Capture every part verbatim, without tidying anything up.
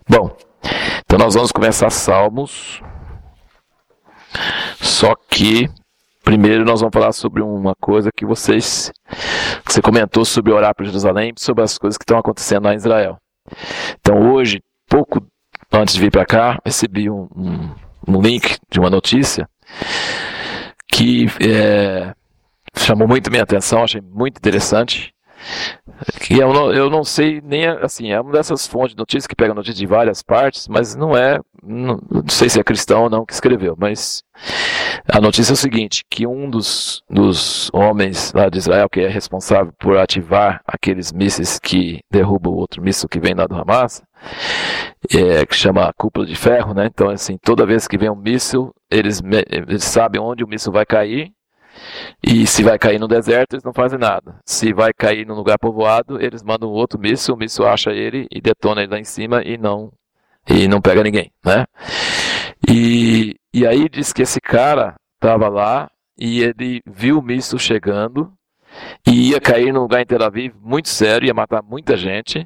Bom, então nós vamos começar Salmos, só que primeiro nós vamos falar sobre uma coisa que vocês, você comentou sobre orar para Jerusalém, sobre as coisas que estão acontecendo lá em Israel. Então hoje, pouco antes de vir para cá, recebi um, um, um link de uma notícia que é, chamou muito minha atenção, achei muito interessante. Que eu não, eu não sei nem, assim, é uma dessas fontes de notícias que pega notícias de várias partes, mas não é, não, não sei se é cristão ou não que escreveu, mas a notícia é o seguinte, que um dos, dos homens lá de Israel, que é responsável por ativar aqueles mísseis que derrubam o outro míssil que vem lá do Hamas, é, que chama cúpula de ferro, né? Então, assim, toda vez que vem um míssil, eles, eles sabem onde o míssil vai cair. E se vai cair no deserto, eles não fazem nada. Se vai cair num lugar povoado, eles mandam outro míssil, o míssil acha ele e detona ele lá em cima e não, e não pega ninguém, né? E, e aí diz que esse cara estava lá e ele viu o míssil chegando e ia cair num lugar em Tel Aviv muito sério, ia matar muita gente.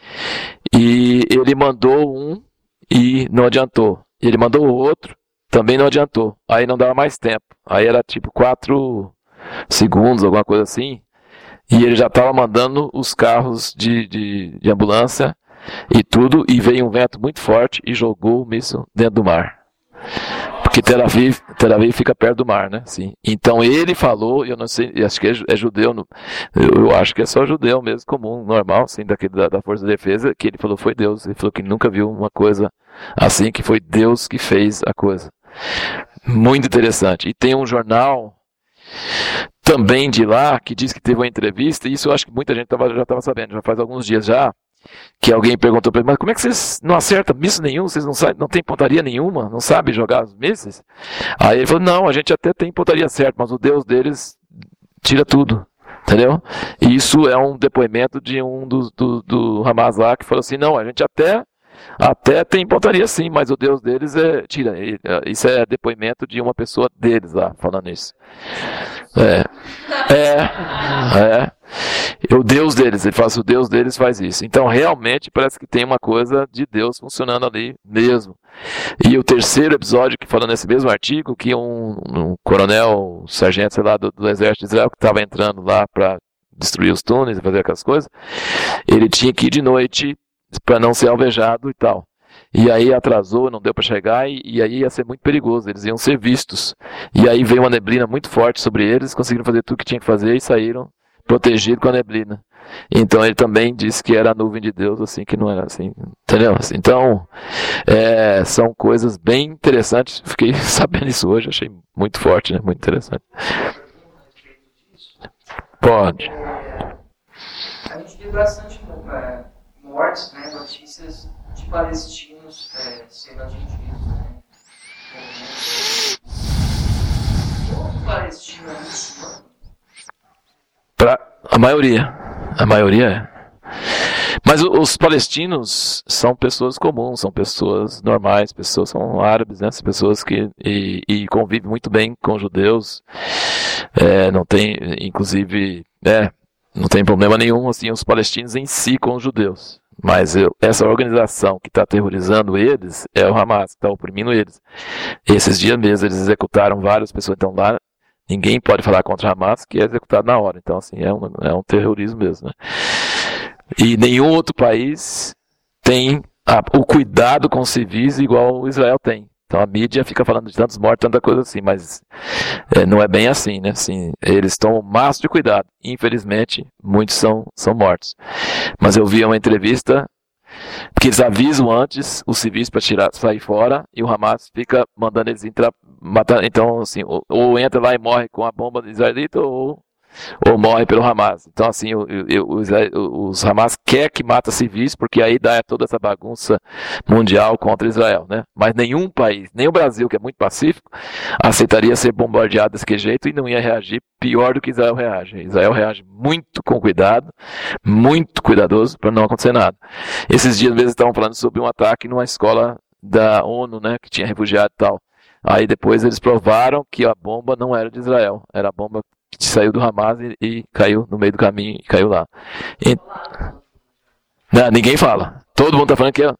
E ele mandou um e não adiantou. Ele mandou o outro, também não adiantou. Aí não dava mais tempo. Aí era tipo quatro segundos, alguma coisa assim. E ele já estava mandando os carros de, de, de ambulância e tudo. E veio um vento muito forte e jogou o míssil dentro do mar. Porque Tel Aviv, Tel Aviv fica perto do mar, né? Sim. Então ele falou, eu não sei, acho que é, é judeu, eu, eu acho que é só judeu mesmo, comum, normal, assim, daquele, da, da Força de Defesa, que ele falou foi Deus. Ele falou que nunca viu uma coisa assim, que foi Deus que fez a coisa. Muito interessante. E tem um jornal também de lá que diz que teve uma entrevista, e isso eu acho que muita gente tava, já estava sabendo, já faz alguns dias já, que alguém perguntou para ele, mas como é que vocês não acertam míssil nenhum? Vocês não sabem, não tem pontaria nenhuma? Não sabem jogar os mísseis? Aí ele falou, não, a gente até tem pontaria certa, mas o Deus deles tira tudo. Entendeu? E isso é um depoimento de um do, do, do Hamas lá, que falou assim, não, a gente até Até tem pontaria sim, mas o Deus deles é... Tira, isso é depoimento de uma pessoa deles lá, falando isso. É, é, é. O Deus deles, ele fala assim, o Deus deles faz isso. Então, realmente, parece que tem uma coisa de Deus funcionando ali mesmo. E o terceiro episódio, que fala nesse mesmo artigo, que um, um coronel, um sargento, sei lá, do, do exército de Israel, que estava entrando lá para destruir os túneis e fazer aquelas coisas, ele tinha que ir de noite para não ser alvejado e tal. E aí atrasou, não deu para chegar, e, e aí ia ser muito perigoso, eles iam ser vistos. E aí veio uma neblina muito forte sobre eles, conseguiram fazer tudo o que tinha que fazer e saíram protegidos com a neblina. Então ele também disse que era a nuvem de Deus, assim, que não era assim, entendeu? Então, é, são coisas bem interessantes, fiquei sabendo isso hoje, achei muito forte, né? Muito interessante. Pode. A gente viu bastante mortes, né, notícias de palestinos é, sendo atingidos, né? Todo palestino é muçulmano? Pra a maioria, a maioria é. Mas os palestinos são pessoas comuns, são pessoas normais, pessoas são árabes, né? São pessoas que e, e convivem muito bem com judeus, é, não tem, inclusive, é, não tem problema nenhum, assim, os palestinos em si com os judeus. Mas eu, essa organização que está aterrorizando eles é o Hamas, que está oprimindo eles. Esses dias mesmo eles executaram várias pessoas, então lá ninguém pode falar contra o Hamas, que é executado na hora. Então, assim, é um, é um terrorismo mesmo, né? E nenhum outro país tem a, o cuidado com civis igual o Israel tem. Então a mídia fica falando de tantos mortos, tanta coisa assim, mas é, não é bem assim, né? Assim, eles tomam o máximo de cuidado. Infelizmente, muitos são, são mortos. Mas eu vi uma entrevista, porque eles avisam antes os civis para tirar, sair fora, e o Hamas fica mandando eles entrar, matar. Então, assim, ou, ou entra lá e morre com a bomba do israelita, ou ou morre pelo Hamas. Então, assim, o, o, os, os Hamas quer que mata civis, porque aí dá toda essa bagunça mundial contra Israel, né? Mas nenhum país, nem o Brasil, que é muito pacífico, aceitaria ser bombardeado desse jeito e não ia reagir pior do que Israel reage. Israel reage muito com cuidado, muito cuidadoso, para não acontecer nada. Esses dias mesmo estavam falando sobre um ataque numa escola da ONU, né, que tinha refugiado e tal. Aí depois eles provaram que a bomba não era de Israel, era a bomba que saiu do Hamas e, e caiu no meio do caminho e caiu lá. E, não, ninguém fala. Todo mundo está falando que é,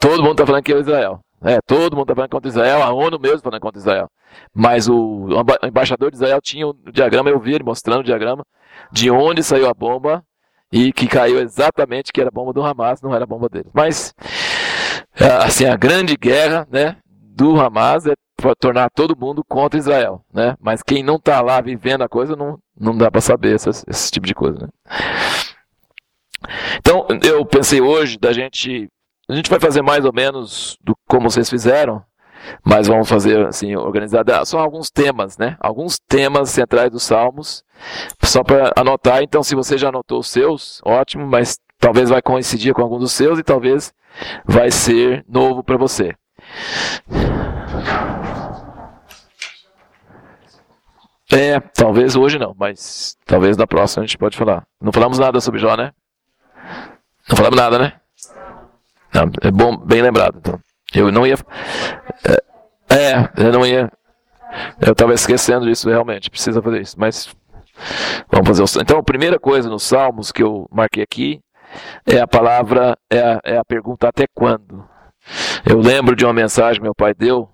todo mundo está falando que é Israel. É, todo mundo está falando contra Israel, a ONU mesmo falando contra Israel. Mas o, o embaixador de Israel tinha o diagrama, eu vi ele mostrando o diagrama de onde saiu a bomba e que caiu exatamente que era a bomba do Hamas, não era a bomba dele. Mas, assim, a grande guerra, né, do Hamas é para tornar todo mundo contra Israel, né? Mas quem não está lá vivendo a coisa, não, não dá para saber esse, esse tipo de coisa, né? Então, eu pensei hoje da gente... A gente vai fazer mais ou menos do como vocês fizeram, mas vamos fazer assim, organizado. São alguns temas, né? Alguns temas centrais dos Salmos, só para anotar. Então, se você já anotou os seus, ótimo, mas talvez vai coincidir com algum dos seus e talvez vai ser novo para você. É, talvez hoje não, mas talvez na próxima a gente pode falar. Não falamos nada sobre Jó, né? Não falamos nada, né? Não, é bom, bem lembrado. Então. Eu não ia. É, é, eu não ia. Eu estava esquecendo disso, realmente. Precisa fazer isso. Mas vamos fazer o. Então, a primeira coisa nos Salmos que eu marquei aqui é a palavra, é a, é a pergunta até quando. Eu lembro de uma mensagem que meu pai deu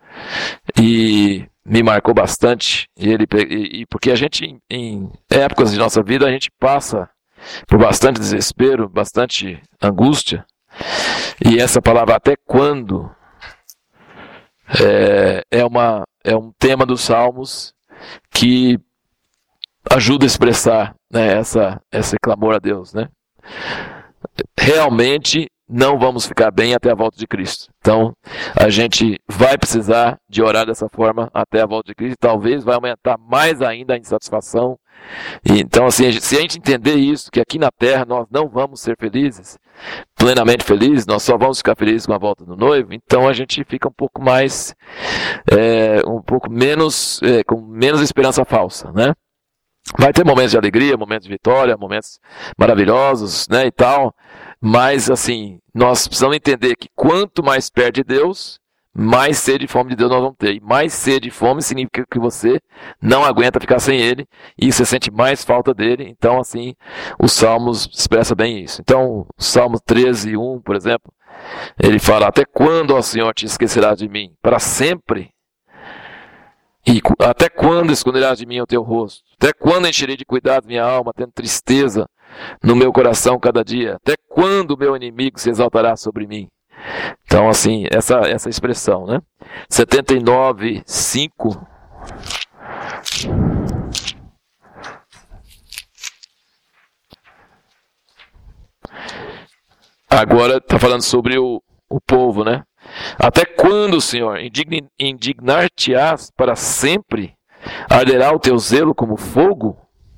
e me marcou bastante. E ele, e, e porque a gente, em, em épocas de nossa vida, a gente passa por bastante desespero, bastante angústia. E essa palavra até quando é, é, uma, é um tema dos Salmos que ajuda a expressar, né, essa, esse clamor a Deus, né? Realmente não vamos ficar bem até a volta de Cristo. Então, a gente vai precisar de orar dessa forma até a volta de Cristo. Talvez vai aumentar mais ainda a insatisfação. E, então, assim, se a gente entender isso, que aqui na Terra nós não vamos ser felizes, plenamente felizes, nós só vamos ficar felizes com a volta do noivo, então a gente fica um pouco mais, é, um pouco menos, é, com menos esperança falsa, né? Vai ter momentos de alegria, momentos de vitória, momentos maravilhosos, né, e tal, mas assim, nós precisamos entender que quanto mais perto de Deus, mais sede e fome de Deus nós vamos ter. E mais sede e fome significa que você não aguenta ficar sem Ele e você sente mais falta dele. Então, assim, os Salmos expressa bem isso. Então, o Salmo treze, um, por exemplo, ele fala: até quando, ó Senhor, te esquecerás de mim? Para sempre? E até quando esconderás de mim o teu rosto? Até quando encherei de cuidado minha alma, tendo tristeza no meu coração cada dia? Até quando o meu inimigo se exaltará sobre mim? Então, assim, essa, essa expressão, né? setenta e nove, cinco. Agora está falando sobre o, o povo, né? Até quando, Senhor, indignar-te-ás para sempre? Arderá o teu zelo como fogo?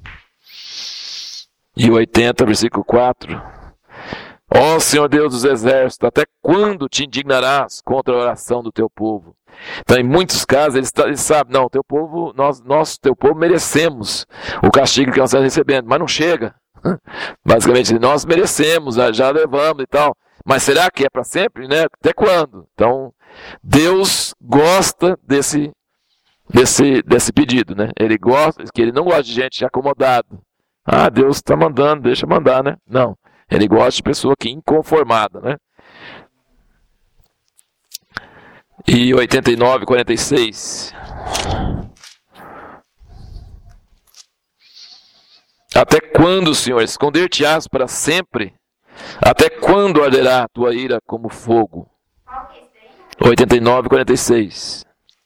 E oitenta, versículo quatro. Ó Senhor Deus dos exércitos, até quando te indignarás contra a oração do teu povo? Então, em muitos casos, eles, eles sabem, não, teu povo, nós, nós, teu povo, merecemos o castigo que nós estamos recebendo, mas não chega. Basicamente, nós merecemos, já levamos e tal. Mas será que é para sempre, né? Até quando? Então, Deus gosta desse, desse, desse pedido, né? Ele gosta, que ele não gosta de gente acomodada. Ah, Deus está mandando, deixa mandar, né? Não. Ele gosta de pessoa que é inconformada, né? E oitenta e nove, quarenta e seis. Até quando, Senhor, esconder-te-ás para sempre? Até quando arderá a tua ira como fogo? oitenta e nove, quarenta e seis.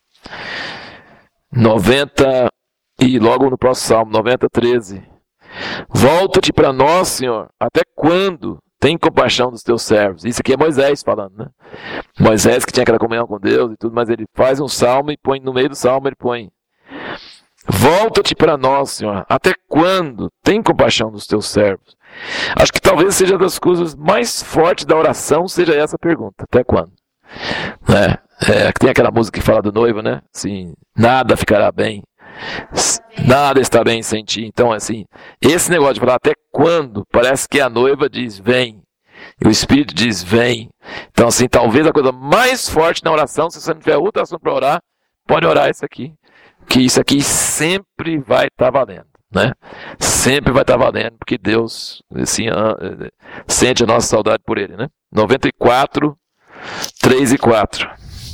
noventa, e logo no próximo Salmo, noventa, treze. Volta-te para nós, Senhor, até quando? Tem compaixão dos teus servos. Isso aqui é Moisés falando, né? Moisés que tinha aquela comunhão com Deus e tudo, mas ele faz um salmo e põe no meio do salmo, ele põe: volta-te para nós, Senhor, até quando? Tem compaixão dos teus servos. Acho que talvez seja das coisas mais fortes da oração, seja essa pergunta, até quando? Né? É, tem aquela música que fala do noivo, né? Assim, nada ficará bem. Nada está bem sem ti. Então, assim, esse negócio de falar até quando, parece que a noiva diz vem, e o Espírito diz vem. Então, assim, talvez a coisa mais forte na oração, se você não tiver outra ação para orar, pode orar isso aqui, que isso aqui sempre vai estar valendo, né? Sempre vai estar valendo, porque Deus, assim, sente a nossa saudade por Ele, né? noventa e quatro, três e quatro.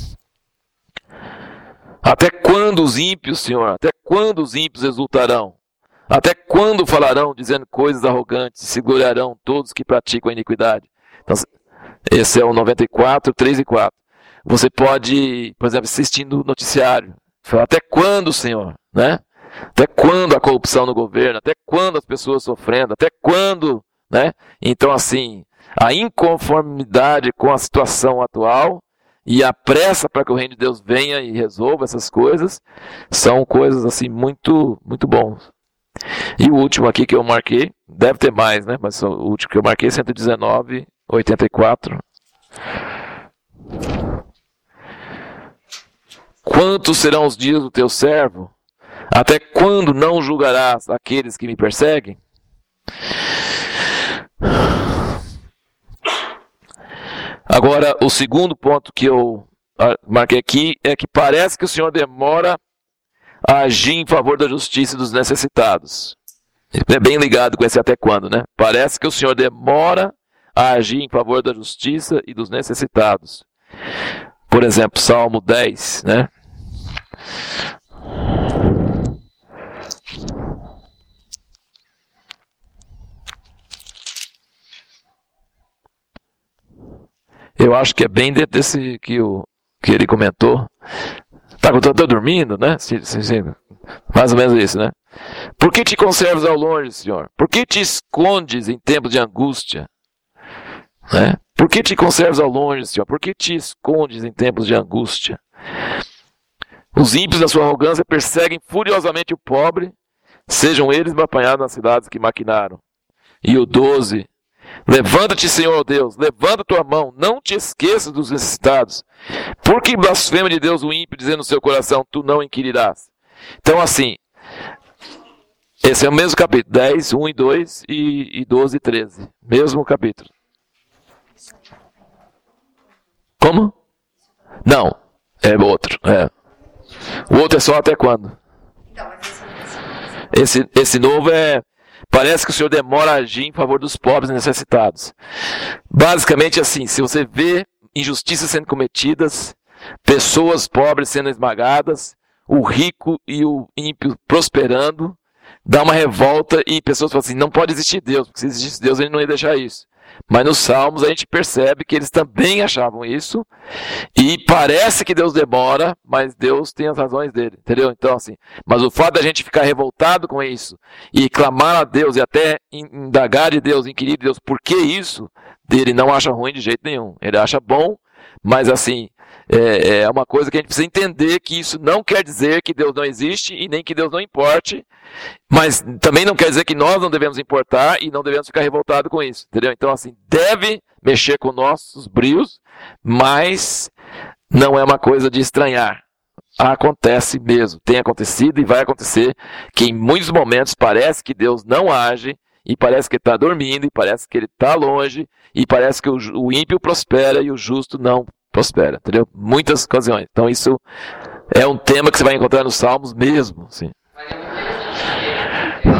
Até quando os ímpios, Senhor, até quando os ímpios exultarão? Até quando falarão dizendo coisas arrogantes e se gloriarão todos que praticam a iniquidade? Então, esse é o noventa e quatro, três e quatro. Você pode, por exemplo, assistindo o noticiário, falar, até quando, Senhor, né? Até quando a corrupção no governo? Até quando as pessoas sofrendo? Até quando, né? Então, assim, a inconformidade com a situação atual e a pressa para que o reino de Deus venha e resolva essas coisas são coisas, assim, muito, muito bons. E o último aqui que eu marquei, deve ter mais, né? Mas o último que eu marquei, cento e dezenove, oitenta e quatro. Quantos serão os dias do teu servo? Até quando não julgarás aqueles que me perseguem? Agora, o segundo ponto que eu marquei aqui é que parece que o Senhor demora a agir em favor da justiça dos necessitados. É bem ligado com esse até quando, né? Parece que o Senhor demora a agir em favor da justiça e dos necessitados. Por exemplo, Salmo dez, né? Eu acho que é bem dentro desse que, o, que ele comentou. Tá, eu tô, tô dormindo, né? Sim, sim, sim. Mais ou menos isso, né? Por que te conservas ao longe, Senhor? Por que te escondes em tempos de angústia? Né? Por que te conservas ao longe, Senhor? Por que te escondes em tempos de angústia? Os ímpios da sua arrogância perseguem furiosamente o pobre, sejam eles apanhados nas cidades que maquinaram. E o doze. Levanta-te, Senhor Deus, levanta tua mão, não te esqueças dos necessitados. Por que blasfema de Deus o ímpio, dizendo no seu coração, tu não inquirirás? Então, assim, esse é o mesmo capítulo, dez, um e dois, e, e doze e treze. Mesmo capítulo. Como? Não, é outro. É. O outro é só até quando? Esse, esse novo é... Parece que o Senhor demora a agir em favor dos pobres e necessitados. Basicamente assim, se você vê injustiças sendo cometidas, pessoas pobres sendo esmagadas, o rico e o ímpio prosperando, dá uma revolta e pessoas falam assim, não pode existir Deus, porque se existisse Deus ele não ia deixar isso. Mas nos Salmos a gente percebe que eles também achavam isso, e parece que Deus demora, mas Deus tem as razões dele, entendeu? Então assim, mas o fato da gente ficar revoltado com isso, e clamar a Deus, e até indagar de Deus, inquirir de Deus, por que isso? Ele não acha ruim de jeito nenhum, ele acha bom, mas assim, é, é uma coisa que a gente precisa entender, que isso não quer dizer que Deus não existe, e nem que Deus não importe, mas também não quer dizer que nós não devemos importar, e não devemos ficar revoltados com isso, entendeu? Então assim, deve mexer com nossos brios, mas não é uma coisa de estranhar. Acontece mesmo, tem acontecido e vai acontecer, que em muitos momentos parece que Deus não age, e parece que ele está dormindo, e parece que ele está longe, e parece que o, o ímpio prospera e o justo não prospera, entendeu? Muitas ocasiões. Então isso é um tema que você vai encontrar nos Salmos mesmo. Sim. Mas é muito interessante porque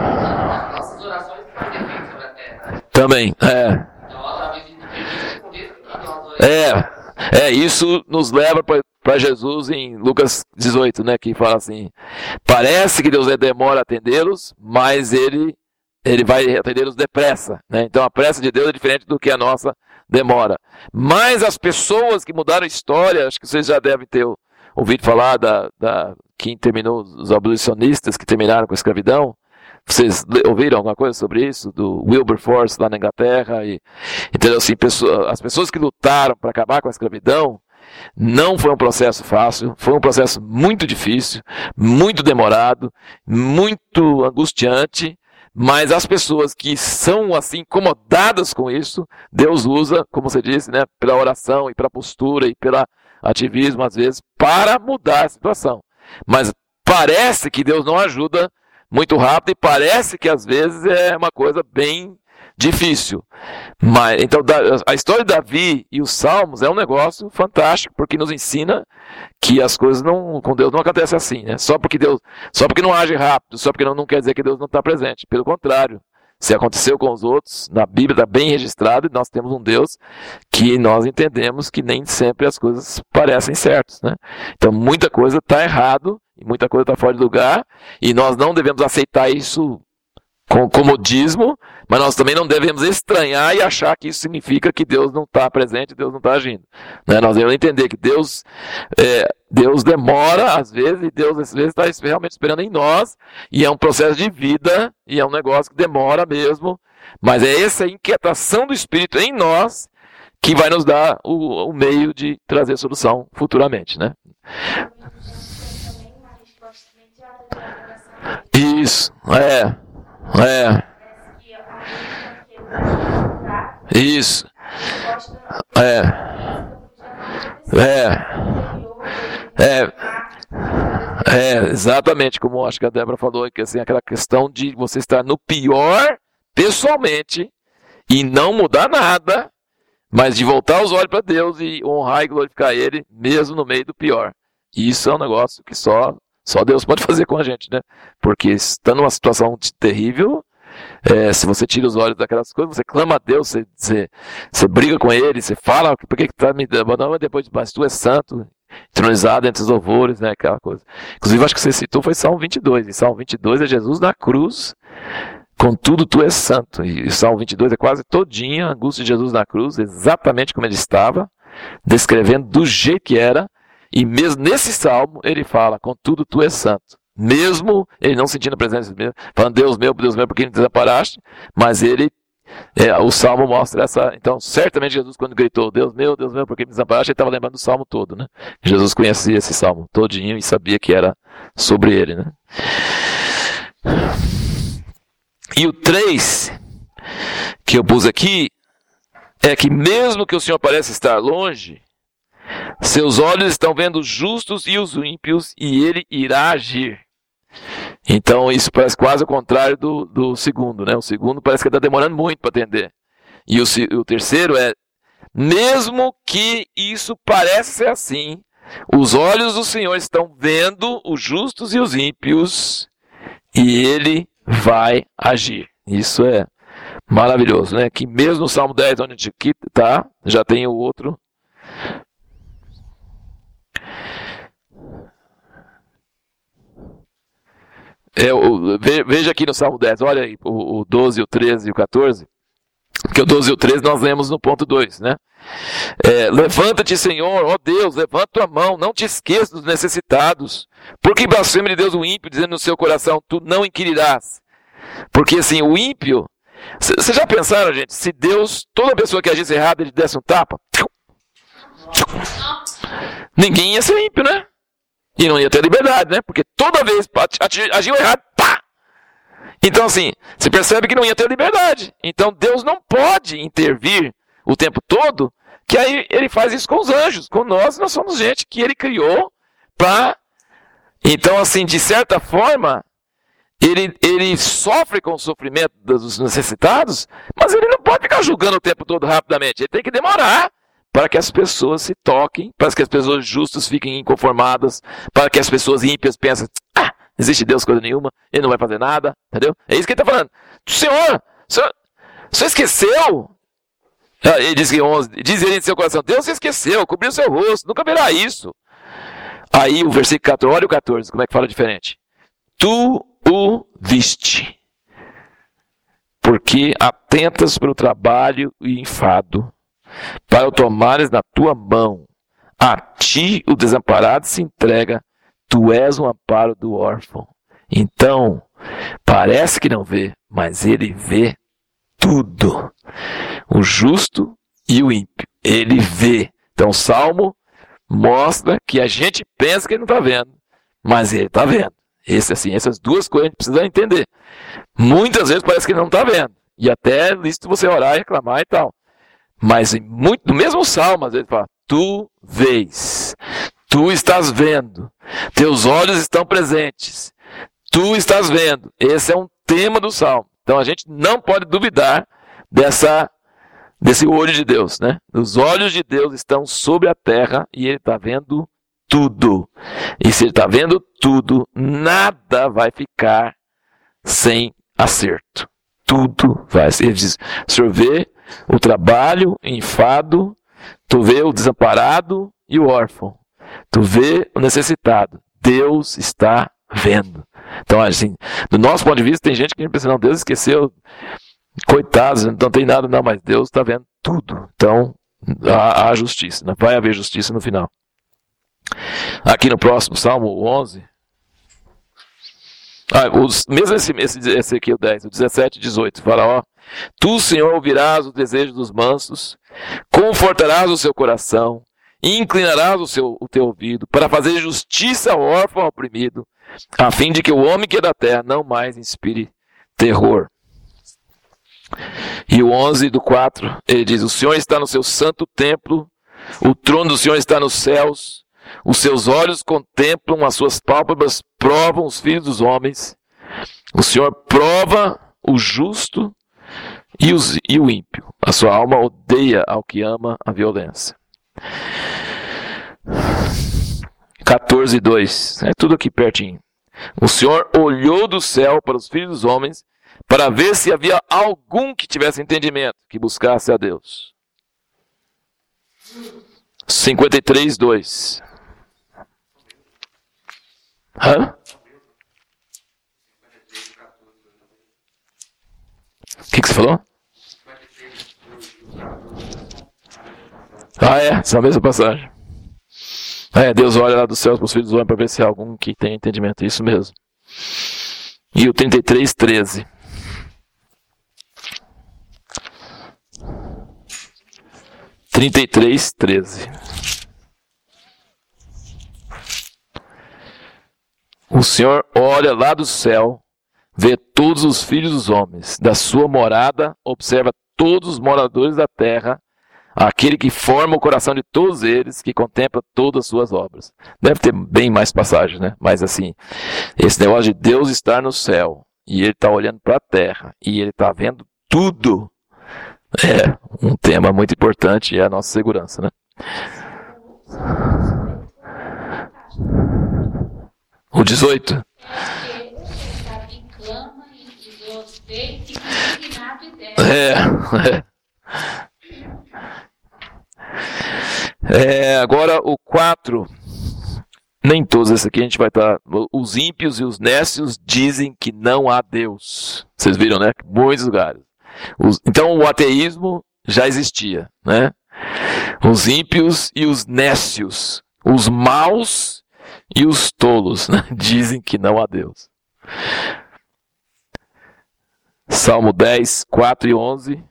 nossas orações fazem efeito sobre a terra. Também, é. Então, através de Deus, nós É, é, isso nos leva para Jesus em Lucas dezoito, né, que fala assim, parece que Deus demora a atendê-los, mas ele, ele vai atendê-los depressa, né? Então a pressa de Deus é diferente do que a nossa demora. Mas as pessoas que mudaram a história, acho que vocês já devem ter ouvido falar da, da quem terminou, os abolicionistas que terminaram com a escravidão. Vocês ouviram alguma coisa sobre isso? Do Wilberforce lá na Inglaterra? E, entendeu? Assim, pessoa, as pessoas que lutaram para acabar com a escravidão, não foi um processo fácil, foi um processo muito difícil, muito demorado, muito angustiante, mas as pessoas que são assim incomodadas com isso, Deus usa, como você disse, né, pela oração e pela postura e pelo ativismo às vezes, para mudar a situação. Mas parece que Deus não ajuda muito rápido e parece que às vezes é uma coisa bem difícil. Mas, então a história de Davi e os Salmos é um negócio fantástico, porque nos ensina que as coisas não, com Deus não acontecem assim, né? Só porque Deus, só porque não age rápido, só porque não, não quer dizer que Deus não está presente. Pelo contrário, se aconteceu com os outros, na Bíblia está bem registrado, e nós temos um Deus que nós entendemos que nem sempre as coisas parecem certas, né? Então muita coisa está errado, e muita coisa está fora de lugar, e nós não devemos aceitar isso com comodismo, mas nós também não devemos estranhar e achar que isso significa que Deus não está presente, Deus não está agindo. Né? Nós devemos entender que Deus, é, Deus demora às vezes, e Deus às vezes está realmente esperando em nós, e é um processo de vida, e é um negócio que demora mesmo, mas é essa inquietação do Espírito em nós que vai nos dar o, o meio de trazer solução futuramente. Né? Isso, é. É. Isso. É. É. É. É, exatamente como acho que a Débora falou, que assim, aquela questão de você estar no pior pessoalmente e não mudar nada, mas de voltar os olhos para Deus e honrar e glorificar Ele, mesmo no meio do pior. Isso é um negócio que só Só Deus pode fazer com a gente, né? Porque estando numa situação terrível, é, se você tira os olhos daquelas coisas, você clama a Deus, você, você, você briga com Ele, você fala, por que está me dando? Não, depois, mas tu és santo, entronizado entre os louvores, né? Aquela coisa. Inclusive, acho que você citou foi Salmo vinte e dois. Em Salmo vinte e dois é Jesus na cruz, contudo tu és santo. E o Salmo vinte e dois é quase todinha a angústia de Jesus na cruz, exatamente como ele estava, descrevendo do jeito que era. E mesmo nesse salmo, ele fala, contudo tu és santo. Mesmo ele não sentindo a presença de Deus, falando, Deus meu, Deus meu, por que me desamparaste? Mas ele, é, o salmo mostra essa... Então, certamente Jesus, quando gritou, Deus meu, Deus meu, por que me desamparaste? Ele estava lembrando do salmo todo, né? Jesus conhecia esse salmo todinho e sabia que era sobre ele, né? E o três, que eu pus aqui, é que mesmo que o Senhor pareça estar longe, seus olhos estão vendo os justos e os ímpios, e ele irá agir. Então isso parece quase o contrário do, do segundo, né? O segundo parece que está demorando muito para atender. E o, o terceiro é, mesmo que isso pareça ser assim, os olhos do Senhor estão vendo os justos e os ímpios, e ele vai agir. Isso é maravilhoso, né? Que mesmo no Salmo dez, onde a gente está, já tem o outro. É, o, veja aqui no Salmo dez, olha aí, o, o doze, o treze e o quatorze, porque o doze e o treze nós lemos no ponto dois, né? É, levanta-te, Senhor, ó Deus, levanta tua mão, não te esqueças dos necessitados, porque blasfema de Deus o ímpio, dizendo no seu coração, tu não inquirirás. Porque assim, o ímpio, vocês já pensaram, gente, se Deus, toda pessoa que agisse errado, ele desse um tapa, ninguém ia ser ímpio, né? E não ia ter liberdade, né? Porque toda vez agiu errado, pá! Então assim, você percebe que não ia ter liberdade. Então Deus não pode intervir o tempo todo, que aí ele faz isso com os anjos. Com nós, nós somos gente que ele criou para... Então assim, de certa forma, ele, ele sofre com o sofrimento dos necessitados, mas ele não pode ficar julgando o tempo todo rapidamente. Ele tem que demorar para que as pessoas se toquem, para que as pessoas justas fiquem inconformadas, para que as pessoas ímpias pensem, ah, não existe Deus coisa nenhuma, ele não vai fazer nada, entendeu? É isso que ele está falando. Senhor, o senhor, o senhor esqueceu? Ele diz, que onze, diz ele em seu coração, Deus se esqueceu, cobriu seu rosto, nunca verá isso. Aí o versículo quatorze, olha o quatorze, como é que fala diferente. Tu o viste, porque atentas para o trabalho e enfado, para o tomares na tua mão. A ti o desamparado se entrega, tu és um amparo do órfão. Então, parece que não vê, mas ele vê tudo. O justo e o ímpio, ele vê. Então o Salmo mostra que a gente pensa que ele não está vendo, mas ele está vendo. Esse, assim, essas duas coisas a gente precisa entender. Muitas vezes parece que ele não está vendo, e até lícito você orar e reclamar e tal. Mas em muito, no mesmo salmo, às vezes fala, tu vês, tu estás vendo, teus olhos estão presentes, tu estás vendo. Esse é um tema do salmo. Então a gente não pode duvidar dessa, desse olho de Deus, né? Os olhos de Deus estão sobre a terra e ele está vendo tudo. E se ele está vendo tudo, nada vai ficar sem acerto. tudo vai ser. Ele diz, o Senhor vê o trabalho, o enfado, tu vê o desamparado e o órfão. Tu vê o necessitado. Deus está vendo. Então, assim, do nosso ponto de vista, tem gente que pensa, não, Deus esqueceu, coitados, não tem nada, não, mas Deus está vendo tudo. Então, há, há justiça, né? Vai haver justiça no final. Aqui no próximo, Salmo onze, ah, os, mesmo esse, esse, esse aqui, o dez, o dezessete e dezoito, fala, ó, tu, Senhor, ouvirás o desejo dos mansos, confortarás o seu coração, e inclinarás o, seu, o teu ouvido, para fazer justiça ao órfão oprimido, a fim de que o homem que é da terra não mais inspire terror. E o onze do quatro, ele diz, o Senhor está no seu santo templo, o trono do Senhor está nos céus, os seus olhos contemplam, as suas pálpebras provam os filhos dos homens, o Senhor prova o justo e, os, e o ímpio, a sua alma odeia ao que ama a violência. quatorze, dois, é tudo aqui pertinho. O Senhor olhou do céu para os filhos dos homens para ver se havia algum que tivesse entendimento, que buscasse a Deus. cinquenta e três, dois. Hã? O que, que você falou? Ah, é, essa é a mesma passagem. É, Deus olha lá dos céus para os filhos dos homens para ver se há algum que tem entendimento. Isso mesmo. E o trinta e três, treze. trinta e três, treze. O Senhor olha lá do céu, vê todos os filhos dos homens, da sua morada, observa todos os moradores da terra, aquele que forma o coração de todos eles, que contempla todas as suas obras. Deve ter bem mais passagens, né? Mas assim, esse negócio de Deus estar no céu, e ele está olhando para a terra, e ele está vendo tudo, é um tema muito importante, e é a nossa segurança, né? O dezoito. É, é. É, agora o quatro, nem todos esses aqui a gente vai estar. Os ímpios e os nécios dizem que não há Deus. Vocês viram, né? Muitos lugares. Os, então o ateísmo já existia, né? Os ímpios e os nécios, os maus e os tolos, né? Dizem que não há Deus. Salmo dez, quatro e onze.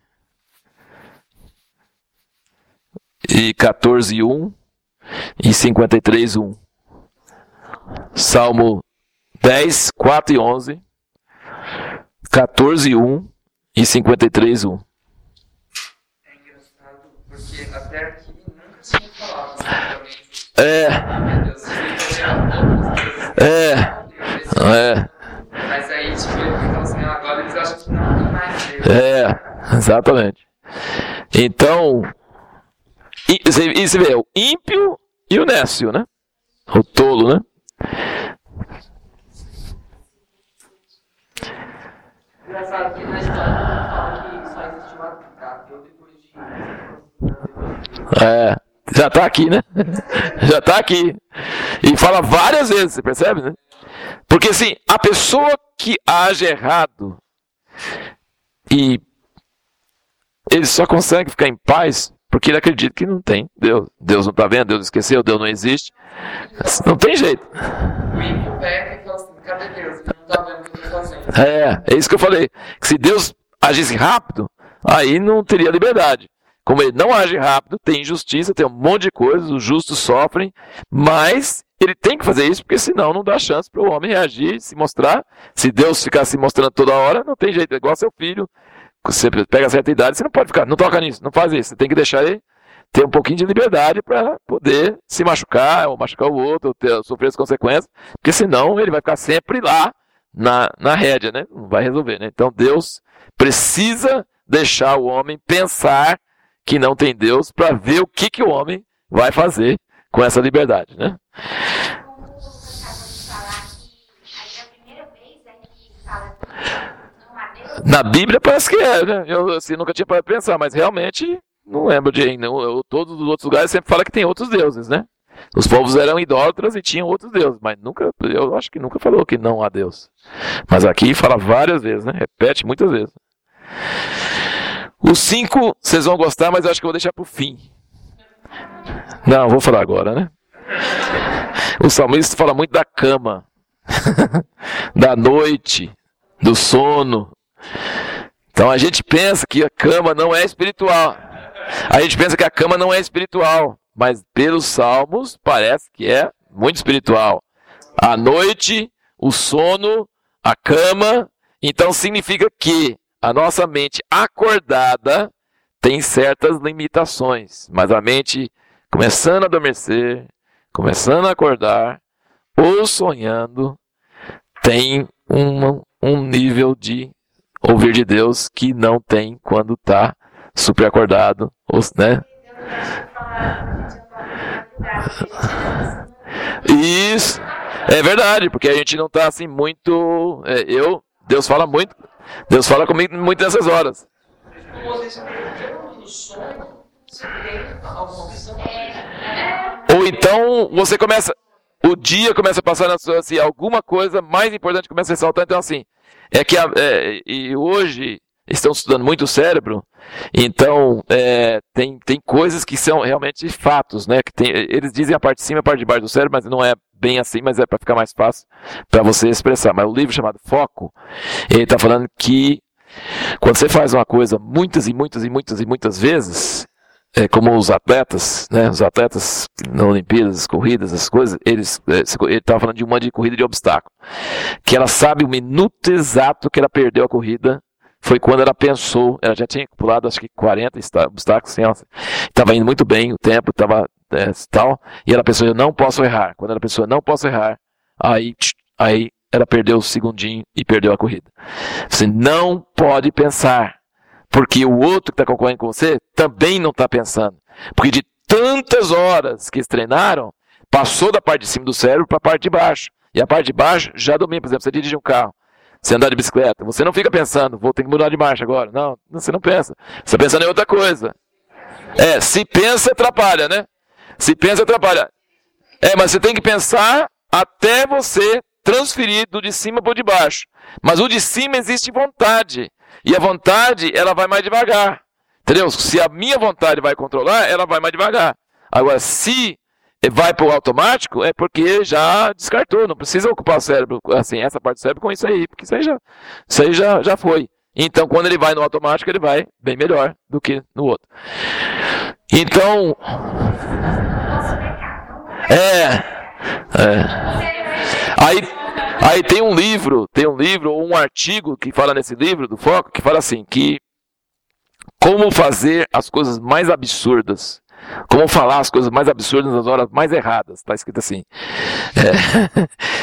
E quatorze, um. E cinquenta e três, um. Salmo dez, quatro e onze. quatorze, um. E cinquenta e três, um. É engraçado, porque até aqui nunca tinha falado exatamente. É. É. É. Mas aí, tipo, ele fala assim, agora eles acham que não tem mais Deus. É, exatamente. Então, e você vê, o ímpio e o nécio, né? O tolo, né? Engraçado que na história não fala que só existe uma Deus depois de... É, já tá aqui, né? Já tá aqui. E fala várias vezes, você percebe, né? Porque assim, a pessoa que age errado e ele só consegue ficar em paz porque ele acredita que não tem Deus. Deus não está vendo, Deus esqueceu, Deus não existe. Não tem jeito. O ímpio pega e fala assim, cadê Deus? Ele não está vendo o que eu estou fazendo. É, é isso que eu falei. Que se Deus agisse rápido, aí não teria liberdade. Como ele não age rápido, tem injustiça, tem um monte de coisas, os justos sofrem, mas ele tem que fazer isso, porque senão não dá chance para o homem reagir, se mostrar. Se Deus ficar se mostrando toda hora, não tem jeito. É igual seu filho. Você pega certa idade, você não pode ficar, não toca nisso, não faz isso. Você tem que deixar ele ter um pouquinho de liberdade para poder se machucar, ou machucar o outro, ou ter, sofrer as consequências, porque senão ele vai ficar sempre lá na, na rédea, né? Não vai resolver, né? Então Deus precisa deixar o homem pensar que não tem Deus para ver o que, que o homem vai fazer com essa liberdade, né? Como você acabou de falar que aí a primeira vez é que fala que não há Deus. Na Bíblia parece que é, né? Eu assim, nunca tinha parado pra pensar, mas realmente não lembro de não, eu, todos os outros lugares sempre fala que tem outros deuses, né? Os povos eram idólatras e tinham outros deuses, mas nunca, eu acho que nunca falou que não há Deus. Mas aqui fala várias vezes, né? Repete muitas vezes. Os cinco vocês vão gostar, mas eu acho que eu vou deixar pro fim. Não, vou falar agora, né? O salmista fala muito da cama, da noite, do sono. Então a gente pensa que a cama não é espiritual. A gente pensa que a cama não é espiritual, mas pelos salmos parece que é muito espiritual. A noite, o sono, a cama, então significa que a nossa mente acordada tem certas limitações, mas a mente começando a adormecer, começando a acordar, ou sonhando, tem um, um nível de ouvir de Deus que não tem quando está super acordado, ou, né? Isso, é verdade, porque a gente não está assim muito, é, eu, Deus fala muito, Deus fala comigo muito nessas horas. Ou então você começa, o dia começa a passar na sua, assim, alguma coisa mais importante começa a ressaltar. Então assim, é que a, é, e hoje estão estudando muito o cérebro, então é, tem, tem coisas que são realmente fatos, né? Que tem, eles dizem a parte de cima e a parte de baixo do cérebro, mas não é bem assim, mas é para ficar mais fácil para você expressar. Mas o livro chamado Foco, ele está falando que quando você faz uma coisa muitas e muitas e muitas e muitas vezes, é, como os atletas, né, os atletas na Olimpíadas, corridas, essas coisas, eles, ele estava falando de uma de corrida de obstáculo, que ela sabe o minuto exato que ela perdeu a corrida, foi quando ela pensou, ela já tinha pulado acho que quarenta obstáculos, estava indo muito bem, o tempo estava é, tal, e ela pensou, eu não posso errar. Quando ela pensou, eu não posso errar, aí, aí ela perdeu o segundinho e perdeu a corrida. Você não pode pensar, porque o outro que está concorrendo com você também não está pensando. Porque de tantas horas que eles treinaram, passou da parte de cima do cérebro para a parte de baixo. E a parte de baixo já domina. Por exemplo, você dirige um carro, você andar de bicicleta, você não fica pensando, vou ter que mudar de marcha agora. Não, você não pensa. Você está pensando em outra coisa. É, se pensa, atrapalha, né? Se pensa, atrapalha. É, mas você tem que pensar até você transferir do de cima para o de baixo. Mas o de cima existe vontade. E a vontade, ela vai mais devagar. Entendeu? Se a minha vontade vai controlar, ela vai mais devagar. Agora, se vai para o automático, é porque já descartou. Não precisa ocupar o cérebro, assim, essa parte do cérebro com isso aí. Porque isso aí já, isso aí já, já foi. Então, quando ele vai no automático, ele vai bem melhor do que no outro. Então... É... é. Aí, aí tem um livro, tem um livro ou um artigo que fala nesse livro do Foco, que fala assim, que como fazer as coisas mais absurdas, como falar as coisas mais absurdas nas horas mais erradas, está escrito assim. É.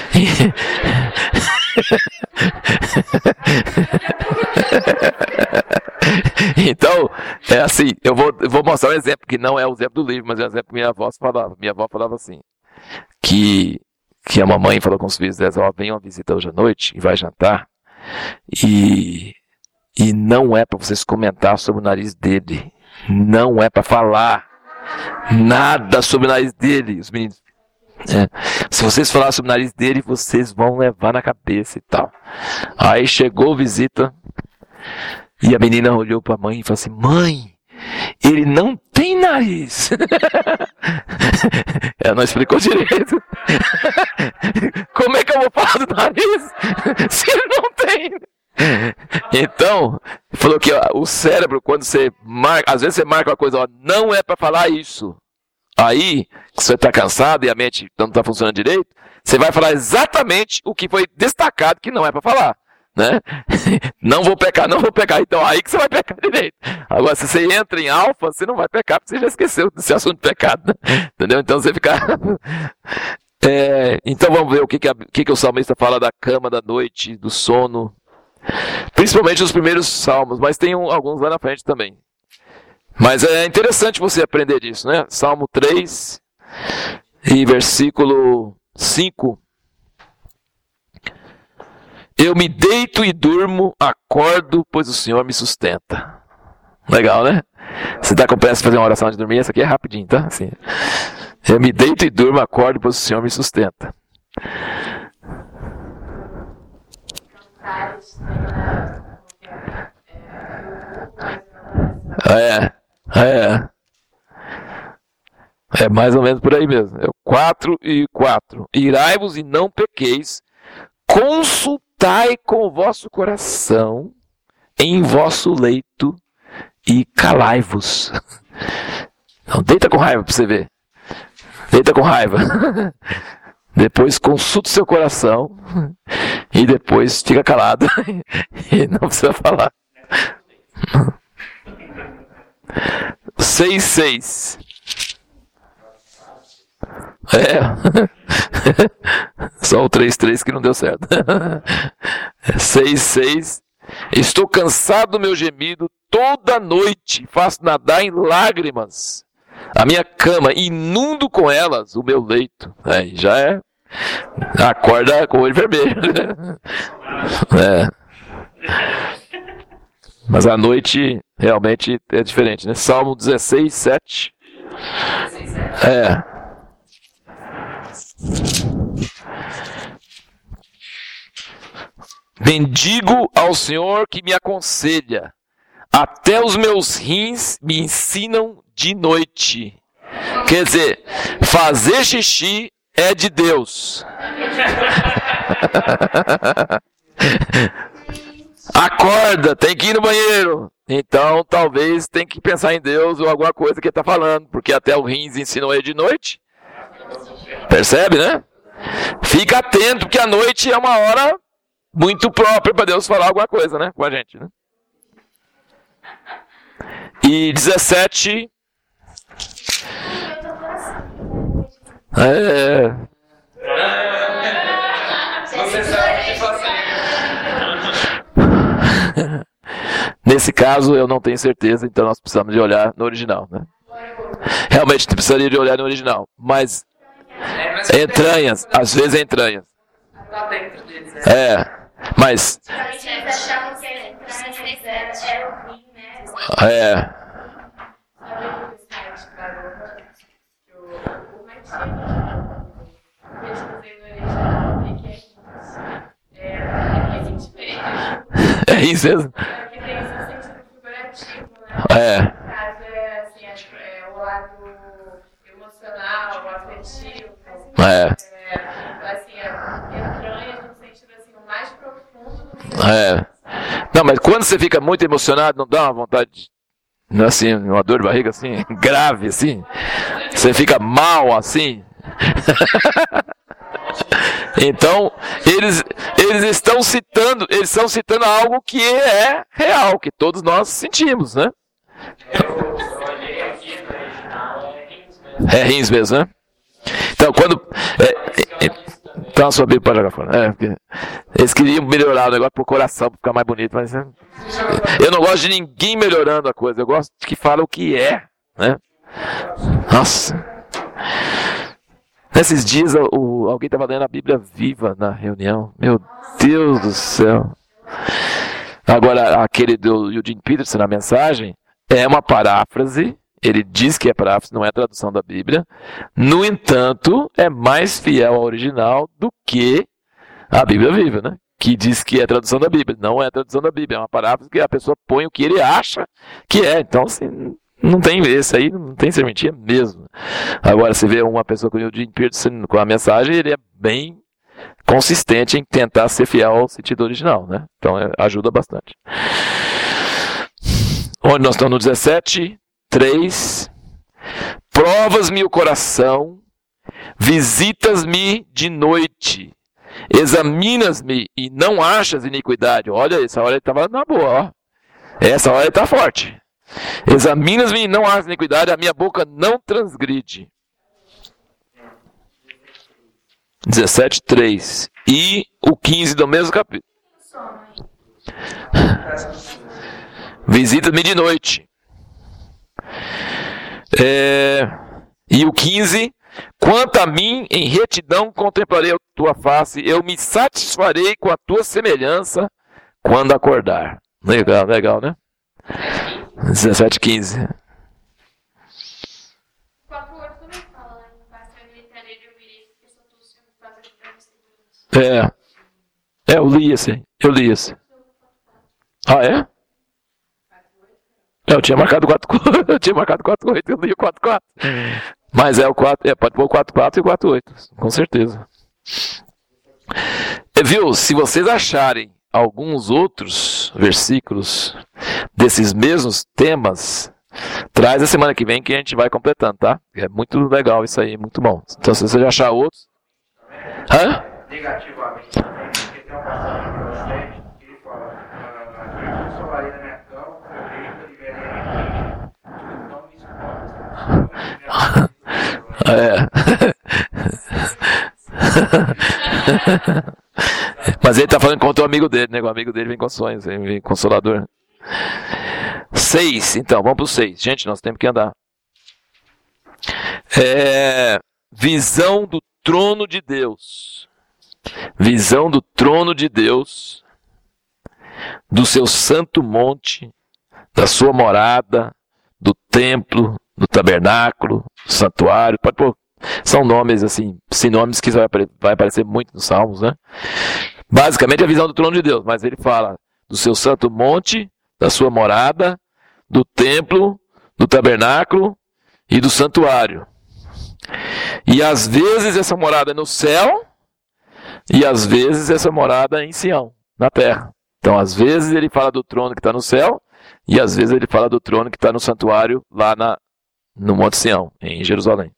Então, é assim, eu vou, eu vou mostrar um exemplo que não é o exemplo do livro, mas é um exemplo que minha avó falava. Minha avó falava assim, que que a mamãe falou com os filhos dela, ó, vem uma visita hoje à noite e vai jantar, e, e não é para vocês comentar sobre o nariz dele, não é para falar nada sobre o nariz dele, os meninos. É, se vocês falarem sobre o nariz dele, vocês vão levar na cabeça e tal. Aí chegou a visita, e a menina olhou para a mãe e falou assim, mãe, ele não tem nariz. Ela não explicou direito. Como é que eu vou falar do nariz se ele não tem? Então, falou que ó, o cérebro, quando você marca, às vezes você marca uma coisa, ó, não é para falar isso. Aí, você está cansado e a mente não está funcionando direito, você vai falar exatamente o que foi destacado que não é para falar. Né? Não vou pecar, não vou pecar. Então aí que você vai pecar direito. Agora, se você entra em alfa, você não vai pecar, porque você já esqueceu desse assunto de pecado. Né? Entendeu? Então você fica... É, então vamos ver o que, que, a, que, que o salmista fala da cama, da noite, do sono. Principalmente os primeiros salmos, mas tem um, alguns lá na frente também. Mas é interessante você aprender disso, né? Salmo três e versículo cinco. Eu me deito e durmo, acordo, pois o Senhor me sustenta. Legal, né? Você está com pressa de fazer uma oração de dormir? Essa aqui é rapidinho, tá? Assim, eu me deito e durmo, acordo, pois o Senhor me sustenta. É, é. É mais ou menos por aí mesmo. É quatro e quatro. Irai-vos e não pequeis, consultai com o vosso coração em vosso leito e calai-vos. Não, deita com raiva para você ver. Deita com raiva. Depois consulta o seu coração e depois fica calado e não precisa falar. seis, seis. É. Só o três, três que não deu certo. seis, seis. Estou cansado do meu gemido toda noite, faço nadar em lágrimas a minha cama, inundo com elas o meu leito. Aí já é. Acorda com o olho vermelho. É. Mas a noite realmente é diferente, né? Salmo dezesseis, sete. É. Bendigo ao Senhor que me aconselha. Até os meus rins me ensinam de noite. Quer dizer, fazer xixi é de Deus. Acorda, tem que ir no banheiro. Então, talvez tem que pensar em Deus ou alguma coisa que ele está falando. Porque até os rins ensinam ele de noite. Percebe, né? Fica atento, porque a noite é uma hora muito própria para Deus falar alguma coisa, né? Com a gente, né? E dezessete. É. Você sabe o que fazer. Nesse caso, eu não tenho certeza, então nós precisamos de olhar no original, né? Realmente, precisaria de olhar no original, mas é entranhas, às vezes é entranhas. Lá dentro deles, né? É, mas é. É isso mesmo? Porque tem esse sentido figurativo, né? É. No caso, é, assim, é, é o lado emocional, o afetivo. É. É, assim, é entranhas no sentido assim, o mais profundo do que É. Não, mas quando você fica muito emocionado, não dá uma vontade, não é assim, uma dor de barriga assim, grave assim? Você fica mal assim? Então, eles, eles estão citando, eles estão citando algo que é real, que todos nós sentimos, né? Eu olhei aqui no original, é rins mesmo. É rins mesmo, né? Então, quando... É, é, então, a sua Bíblia pode jogar fora. É, porque eles queriam melhorar o negócio pro coração, para ficar mais bonito, mas... É, eu não gosto de ninguém melhorando a coisa, eu gosto de que fala o que é, né? Nossa... Nesses dias, o, alguém estava lendo a Bíblia viva na reunião. Meu Deus do céu. Agora, aquele do Eugene Peterson na mensagem é uma paráfrase. Ele diz que é paráfrase, não é tradução da Bíblia. No entanto, é mais fiel ao original do que a Bíblia viva, né? Que diz que é tradução da Bíblia. Não é tradução da Bíblia, é uma paráfrase que a pessoa põe o que ele acha que é. Então, assim... Não tem esse aí, não tem serventia mesmo. Agora, você vê uma pessoa com o Eugene Peterson com a mensagem, ele é bem consistente em tentar ser fiel ao sentido original, né? Então, é, ajuda bastante. Onde nós estamos no dezessete, três. Provas-me o coração, visitas-me de noite, examinas-me e não achas iniquidade. Olha, essa hora ele estava na boa, ó. Essa hora ele está forte. Examinas-me e não há iniquidade, a minha boca não transgride. dezessete, três. E o quinze do mesmo capítulo. Visita-me de noite. É, e o quinze, Quanto a mim, em retidão contemplarei a tua face, eu me satisfarei com a tua semelhança quando acordar. Legal, legal, né? dezessete, quinze. É, é, eu li esse, eu li esse. Ah, é? É, eu tinha marcado quatro, eu tinha marcado quatro oito, eu li o quatro quatro. Mas é o quatro, é, pode pôr o quatro quatro e o quatro oito, com certeza. E, viu, se vocês acharem alguns outros versículos desses mesmos temas, traz a semana que vem que a gente vai completando, tá? É muito legal isso aí, muito bom. Então, se você achar outros... Hã? Negativamente também, porque tem uma passagem que eu achei que ele fala: eu solarei na minha cama, eu deito, eu liberei a minha mente, não me exporta. É. Mas ele tá falando contra o amigo dele, né? O amigo dele vem com sonhos, vem consolador. Seis, então, vamos pro seis. Gente, nós temos que andar. É, visão do trono de Deus. Visão do trono de Deus, do seu santo monte, da sua morada, do templo, do tabernáculo, do santuário. Pode pôr. São nomes assim, sinônimos que vai, vai aparecer muito nos Salmos, né? Basicamente a visão do trono de Deus, mas ele fala do seu santo monte, da sua morada, do templo, do tabernáculo e do santuário. E às vezes essa morada é no céu, e às vezes essa morada é em Sião, na terra. Então às vezes ele fala do trono que está no céu, e às vezes ele fala do trono que está no santuário, lá na, no Monte Sião, em Jerusalém.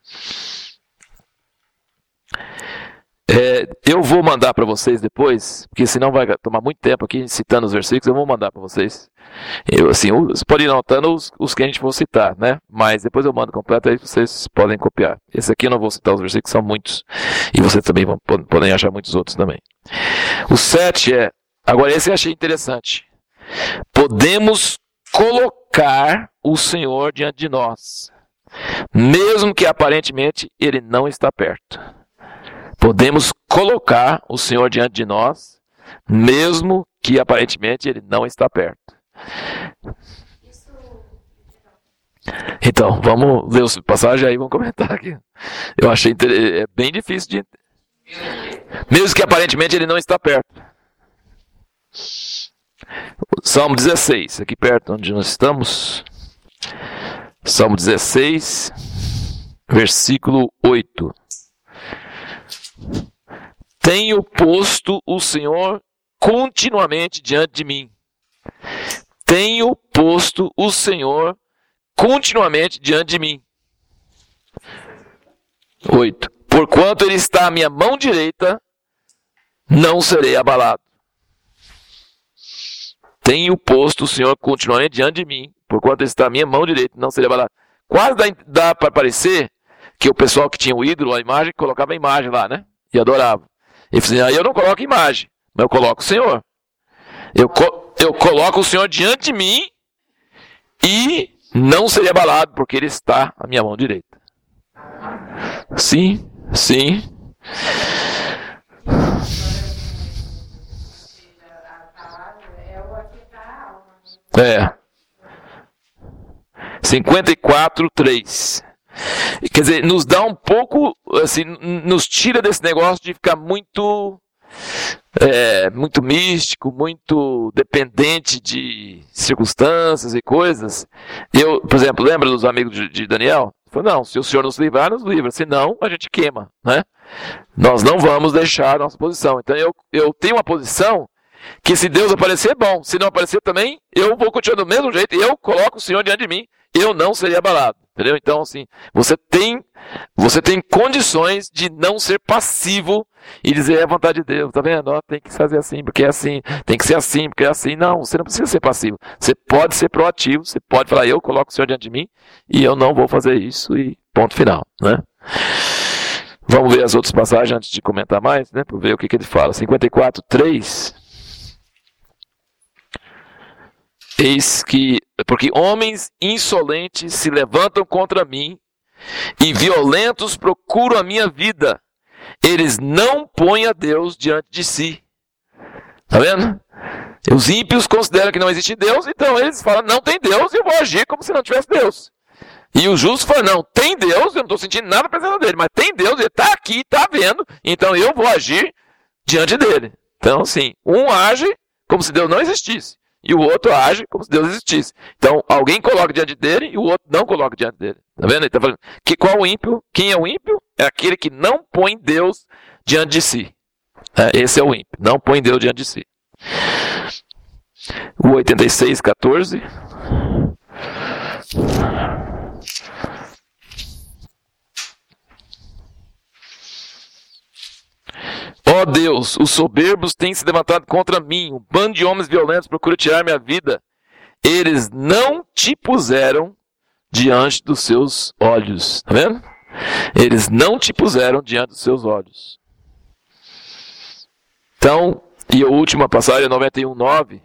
É, eu vou mandar para vocês depois, porque senão vai tomar muito tempo aqui citando os versículos. Eu vou mandar para vocês. Eu, assim, você pode ir anotando os, os que a gente for citar, né? Mas depois eu mando completo, aí vocês podem copiar. Esse aqui eu não vou citar os versículos, são muitos. E vocês também vão, podem achar muitos outros também. O sete é... Agora esse eu achei interessante. Podemos colocar o Senhor diante de nós, mesmo que aparentemente Ele não está perto. Podemos colocar o Senhor diante de nós, mesmo que aparentemente Ele não está perto. Então, vamos ler a passagem aí e vamos comentar aqui. Eu achei é bem difícil de... Mesmo que aparentemente Ele não está perto. Salmo dezesseis, aqui perto onde nós estamos. Salmo dezesseis, versículo oito. Tenho posto o Senhor continuamente diante de mim. Tenho posto o Senhor continuamente diante de mim. oito. Porquanto Ele está à minha mão direita, não serei abalado. Tenho posto o Senhor continuamente diante de mim, porquanto Ele está à minha mão direita, não serei abalado. Quase dá, dá para parecer que o pessoal que tinha o ídolo, a imagem, colocava a imagem lá, né? E adorava. Ele falou assim, aí eu não coloco imagem, mas eu coloco o Senhor. Eu, co- eu coloco o Senhor diante de mim e não serei abalado, porque Ele está à minha mão direita. Sim, sim. É. cinquenta e quatro, três. Quer dizer, nos dá um pouco, assim, nos tira desse negócio de ficar muito, é, muito místico, muito dependente de circunstâncias e coisas. Eu, por exemplo, lembra dos amigos de, de Daniel? Falou, não, se o Senhor nos livrar, nos livra, senão a gente queima, né? Nós não vamos deixar a nossa posição. Então eu, eu tenho uma posição que se Deus aparecer, bom. Se não aparecer também, eu vou continuar do mesmo jeito. Eu coloco o Senhor diante de mim, eu não seria abalado. Entendeu? Então, assim, você tem, você tem condições de não ser passivo e dizer, é a vontade de Deus, tá vendo? Ó, tem que fazer assim, porque é assim, tem que ser assim, porque é assim. Não, você não precisa ser passivo. Você pode ser proativo, você pode falar, eu coloco o Senhor diante de mim e eu não vou fazer isso e ponto final, né? Vamos ver as outras passagens antes de comentar mais, né? Para ver o que, que ele fala. cinquenta e quatro, três. Eis que, porque homens insolentes se levantam contra mim e violentos procuram a minha vida. Eles não põem a Deus diante de si. Está vendo? Os ímpios consideram que não existe Deus, então eles falam, não tem Deus, e eu vou agir como se não tivesse Deus. E o justo fala, não, tem Deus, eu não estou sentindo nada presença dele, mas tem Deus, ele está aqui, está vendo, então eu vou agir diante dele. Então, assim, um age como se Deus não existisse, e o outro age como se Deus existisse. Então, alguém coloca diante dele e o outro não coloca diante dele. Está vendo? Ele está falando, que qual o ímpio? Quem é o ímpio? É aquele que não põe Deus diante de si. É, esse é o ímpio, não põe Deus diante de si. O oitenta e seis, quatorze. Ó Deus, os soberbos têm se levantado contra mim, um bando de homens violentos procura tirar minha vida. Eles não te puseram diante dos seus olhos. Está vendo? Eles não te puseram diante dos seus olhos. Então, e a última passagem é noventa e um, nove.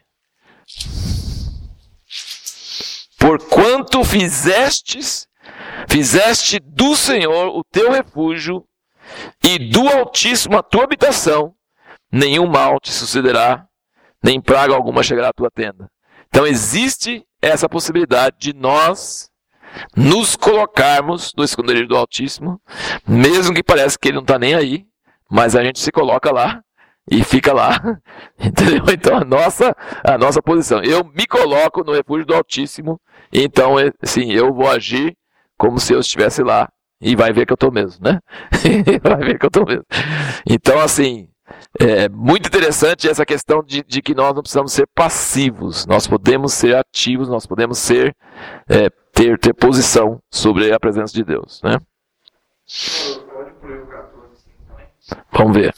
Porquanto fizestes, fizeste do Senhor o teu refúgio, e do Altíssimo a tua habitação, nenhum mal te sucederá, nem praga alguma chegará à tua tenda. Então existe essa possibilidade de nós nos colocarmos no esconderijo do Altíssimo, mesmo que pareça que ele não está nem aí, mas a gente se coloca lá e fica lá, entendeu? Então a nossa, a nossa posição, eu me coloco no refúgio do Altíssimo, então assim, eu vou agir como se eu estivesse lá, e vai ver que eu estou mesmo, né? Vai ver que eu estou mesmo. Então assim, é muito interessante essa questão de, de que nós não precisamos ser passivos, nós podemos ser ativos, nós podemos ser, é, ter, ter posição sobre a presença de Deus, né? Pode pôr o quatorze também. Vamos ver.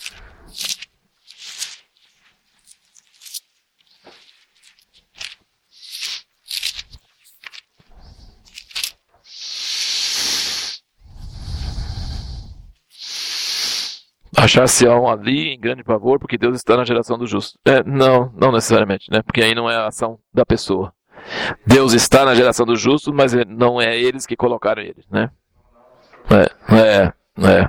Achar-se-ão ali em grande pavor, porque Deus está na geração do justo. É, não, não necessariamente, né? Porque aí não é a ação da pessoa. Deus está na geração do justo, mas não é eles que colocaram ele, né? É, é, é.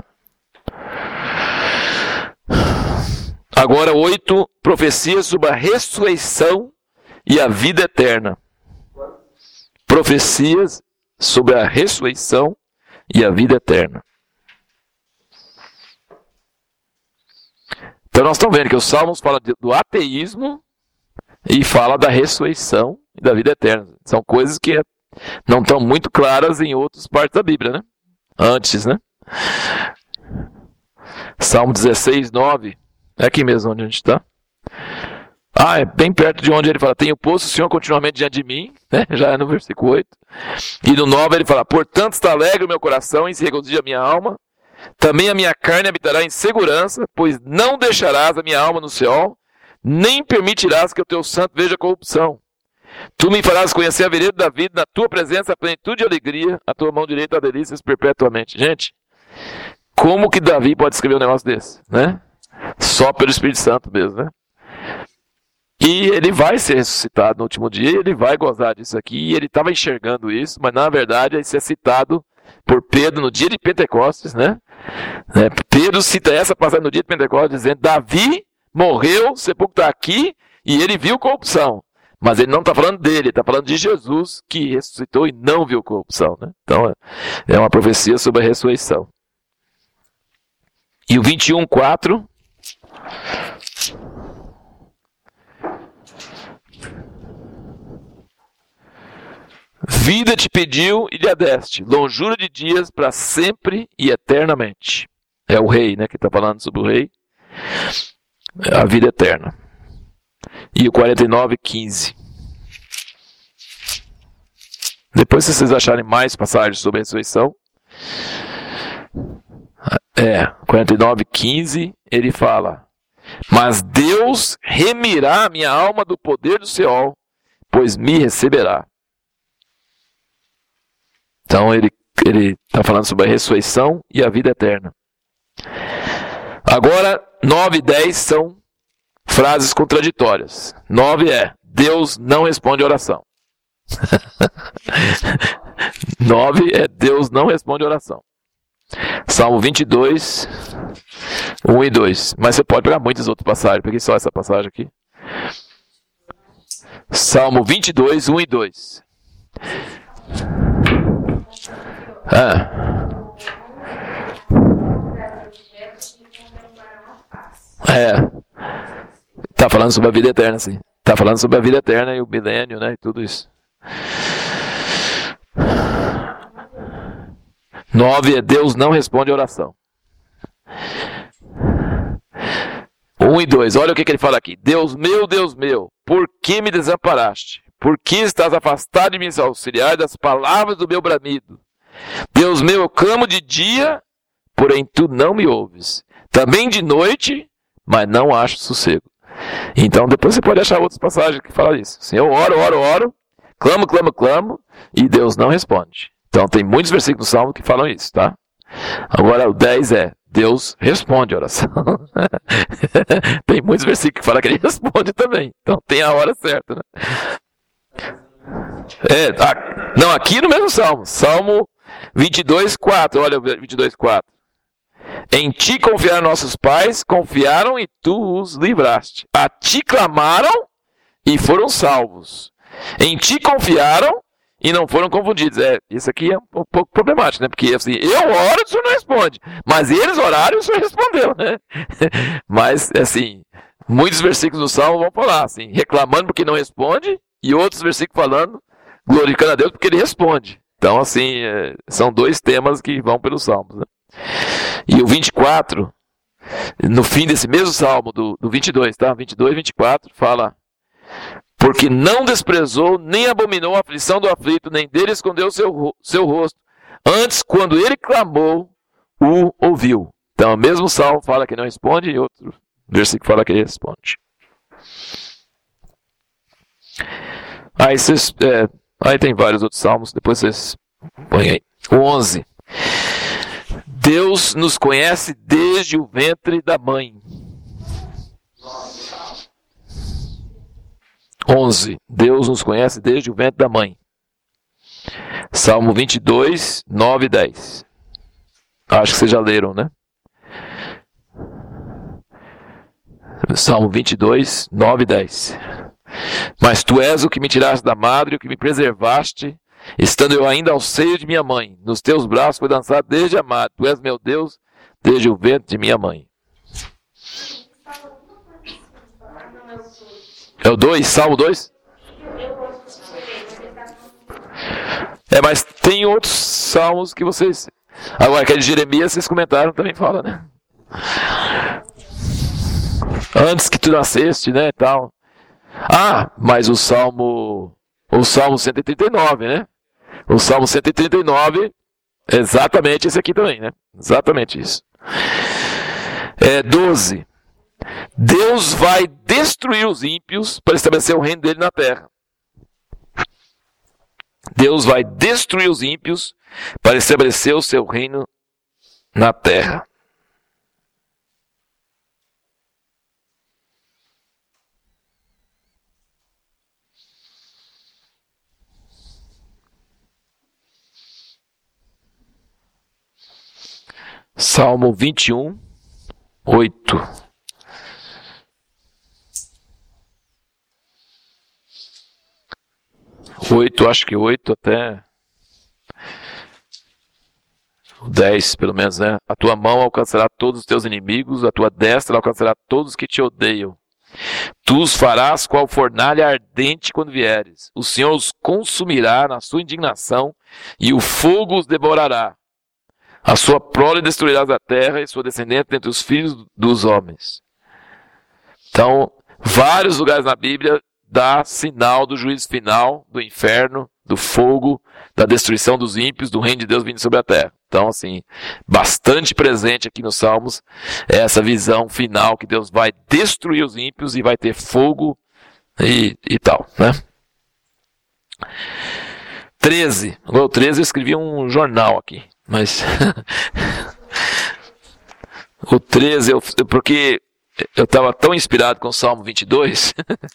Agora, oito, profecias sobre a ressurreição e a vida eterna. Profecias sobre a ressurreição e a vida eterna. Então nós estamos vendo que os Salmos falam do ateísmo e fala da ressurreição e da vida eterna. São coisas que não estão muito claras em outras partes da Bíblia, né? Antes, né? Salmo dezesseis, nove. É aqui mesmo onde a gente está. Ah, é bem perto de onde ele fala, tenho posto o Senhor continuamente diante de mim, né? Já é no versículo oito. E no nove ele fala, portanto está alegre o meu coração e se regozija a minha alma. Também a minha carne habitará em segurança, pois não deixarás a minha alma no Seol, nem permitirás que o teu santo veja corrupção. Tu me farás conhecer a vereda da vida, na tua presença a plenitude e alegria, a tua mão direita a delícias perpetuamente. Gente, como que Davi pode escrever um negócio desse, né? Só pelo Espírito Santo mesmo, né? E ele vai ser ressuscitado no último dia, ele vai gozar disso aqui, e ele estava enxergando isso, mas na verdade isso é citado por Pedro no dia de Pentecostes, né? É, Pedro cita essa passagem no dia de Pentecostes, dizendo, Davi morreu, o sepulcro está aqui, e ele viu corrupção. Mas ele não está falando dele, ele está falando de Jesus, que ressuscitou e não viu corrupção, né? Então, é uma profecia sobre a ressurreição. E o vinte e um, quatro... Vida te pediu e lhe a deste, longura de dias para sempre e eternamente. É o rei, né, que está falando sobre o rei. É a vida eterna. E o quarenta e nove, quinze. Depois, se vocês acharem mais passagens sobre a ressurreição. É, quarenta e nove, quinze, ele fala, mas Deus remirá a minha alma do poder do Seol, pois me receberá. Então ele ele está falando sobre a ressurreição e a vida eterna. Agora, nove e dez são frases contraditórias. nove é, Deus não responde oração. nove é Deus não responde oração. Salmo vinte e dois, um e dois. Mas você pode pegar muitas outras passagens. Peguei só essa passagem aqui. Salmo vinte e dois, um e dois. Ah. É. Tá falando sobre a vida eterna, sim. Tá falando sobre a vida eterna e o milênio, né? E tudo isso. Nove é Deus não responde a oração. Um e dois, olha o que, que ele fala aqui. Deus meu, Deus meu, por que me desamparaste? Por que estás afastado de mim, auxiliar das palavras do meu bramido? Deus meu, eu clamo de dia, porém tu não me ouves. Também de noite, mas não acho sossego. Então depois você pode achar outras passagens que falam isso. Assim, eu oro, oro, oro, clamo, clamo, clamo, e Deus não responde. Então tem muitos versículos do Salmo que falam isso, tá? Agora o dez é, Deus responde a oração. Tem muitos versículos que falam que ele responde também. Então tem a hora certa, né? É, ah, não, aqui no mesmo Salmo. Salmo vinte e dois, quatro. Olha, vinte e dois, quatro. Em ti confiaram nossos pais, confiaram e tu os livraste. A ti clamaram e foram salvos. Em ti confiaram e não foram confundidos. É, isso aqui é um pouco problemático, né? Porque assim, eu oro e o senhor não responde. Mas eles oraram e o senhor respondeu, né? Mas, assim, muitos versículos do Salmo vão falar assim, reclamando porque não responde, e outros versículos falando, glorificando a Deus porque ele responde. Então, assim, é, são dois temas que vão pelos Salmos, né? E o vinte e quatro, no fim desse mesmo Salmo, do, do vinte e dois, tá? vinte e dois, vinte e quatro, fala... Porque não desprezou, nem abominou a aflição do aflito, nem dele escondeu seu, seu rosto. Antes, quando ele clamou, o ouviu. Então, o mesmo salmo fala que não responde, e outro versículo fala que ele responde. Aí, vocês, é, aí tem vários outros salmos, depois vocês põem aí. O onze. Deus nos conhece desde o ventre da mãe. onze. Deus nos conhece desde o ventre da mãe. Salmo vinte e dois, nove e dez. Acho que vocês já leram, né? Salmo vinte e dois, nove e dez. Mas tu és o que me tiraste da madre, o que me preservaste, estando eu ainda ao seio de minha mãe. Nos teus braços foi lançado desde a madre. Tu és meu Deus desde o ventre de minha mãe. É o dois, Salmo dois? É, mas tem outros salmos que vocês... Agora, aquele de Jeremias, vocês comentaram, também fala, né? Antes que tu nasceste, né, e tal. Ah, mas o Salmo... O Salmo cento e trinta e nove, né? O Salmo cento e trinta e nove, exatamente esse aqui também, né? Exatamente isso. É doze. Deus vai destruir os ímpios para estabelecer o reino dele na terra. Deus vai destruir os ímpios para estabelecer o seu reino na terra. Salmo vinte e um, oito. oito, acho que oito até dez, pelo menos, né? A tua mão alcançará todos os teus inimigos, a tua destra alcançará todos que te odeiam. Tu os farás qual fornalha ardente quando vieres. O Senhor os consumirá na sua indignação e o fogo os devorará. A sua prole destruirás a terra e sua descendente entre os filhos dos homens. Então, vários lugares na Bíblia dá sinal do juízo final, do inferno, do fogo, da destruição dos ímpios, do reino de Deus vindo sobre a terra. Então, assim, bastante presente aqui nos Salmos é essa visão final que Deus vai destruir os ímpios e vai ter fogo e, e tal, né? treze. Agora, o treze eu escrevi um jornal aqui, mas... o treze, eu, porque eu estava tão inspirado com o Salmo vinte e dois.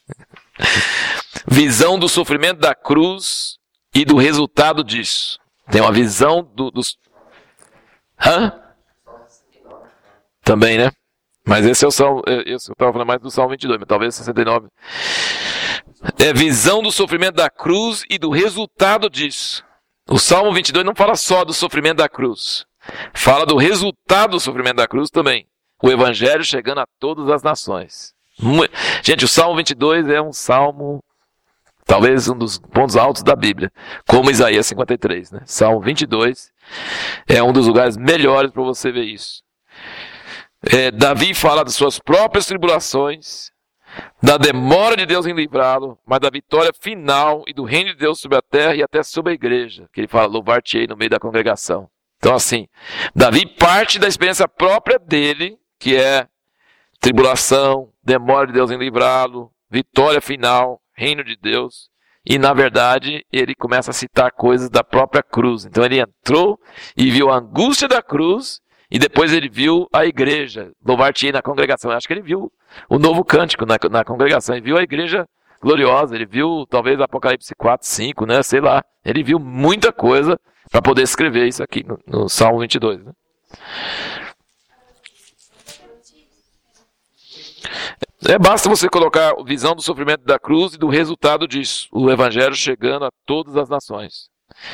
Visão do sofrimento da cruz e do resultado disso. Tem uma visão do, dos... Hã? Também, né? Mas esse é o Salmo... Esse eu estava falando mais do Salmo vinte e dois, mas talvez sessenta e nove. É visão do sofrimento da cruz e do resultado disso. O Salmo vinte e dois não fala só do sofrimento da cruz. Fala do resultado do sofrimento da cruz também. O Evangelho chegando a todas as nações. Gente, o Salmo vinte e dois é um salmo, talvez um dos pontos altos da Bíblia. Como Isaías cinquenta e três, né? Salmo vinte e dois é um dos lugares melhores para você ver isso. É, Davi fala das suas próprias tribulações, da demora de Deus em livrá-lo, mas da vitória final e do reino de Deus sobre a terra e até sobre a igreja, que ele fala, louvar-te-ei no meio da congregação. Então assim, Davi parte da experiência própria dele, que é tribulação, demora de Deus em livrá-lo, vitória final, reino de Deus, e na verdade ele começa a citar coisas da própria cruz. Então ele entrou e viu a angústia da cruz, e depois ele viu a igreja, louvar-te-ei na congregação. Eu acho que ele viu o novo cântico na, na congregação, ele viu a igreja gloriosa, ele viu talvez Apocalipse quatro, cinco, né? Sei lá, ele viu muita coisa para poder escrever isso aqui no, no Salmo vinte e dois. Né? É, basta você colocar a visão do sofrimento da cruz e do resultado disso, o Evangelho chegando a todas as nações.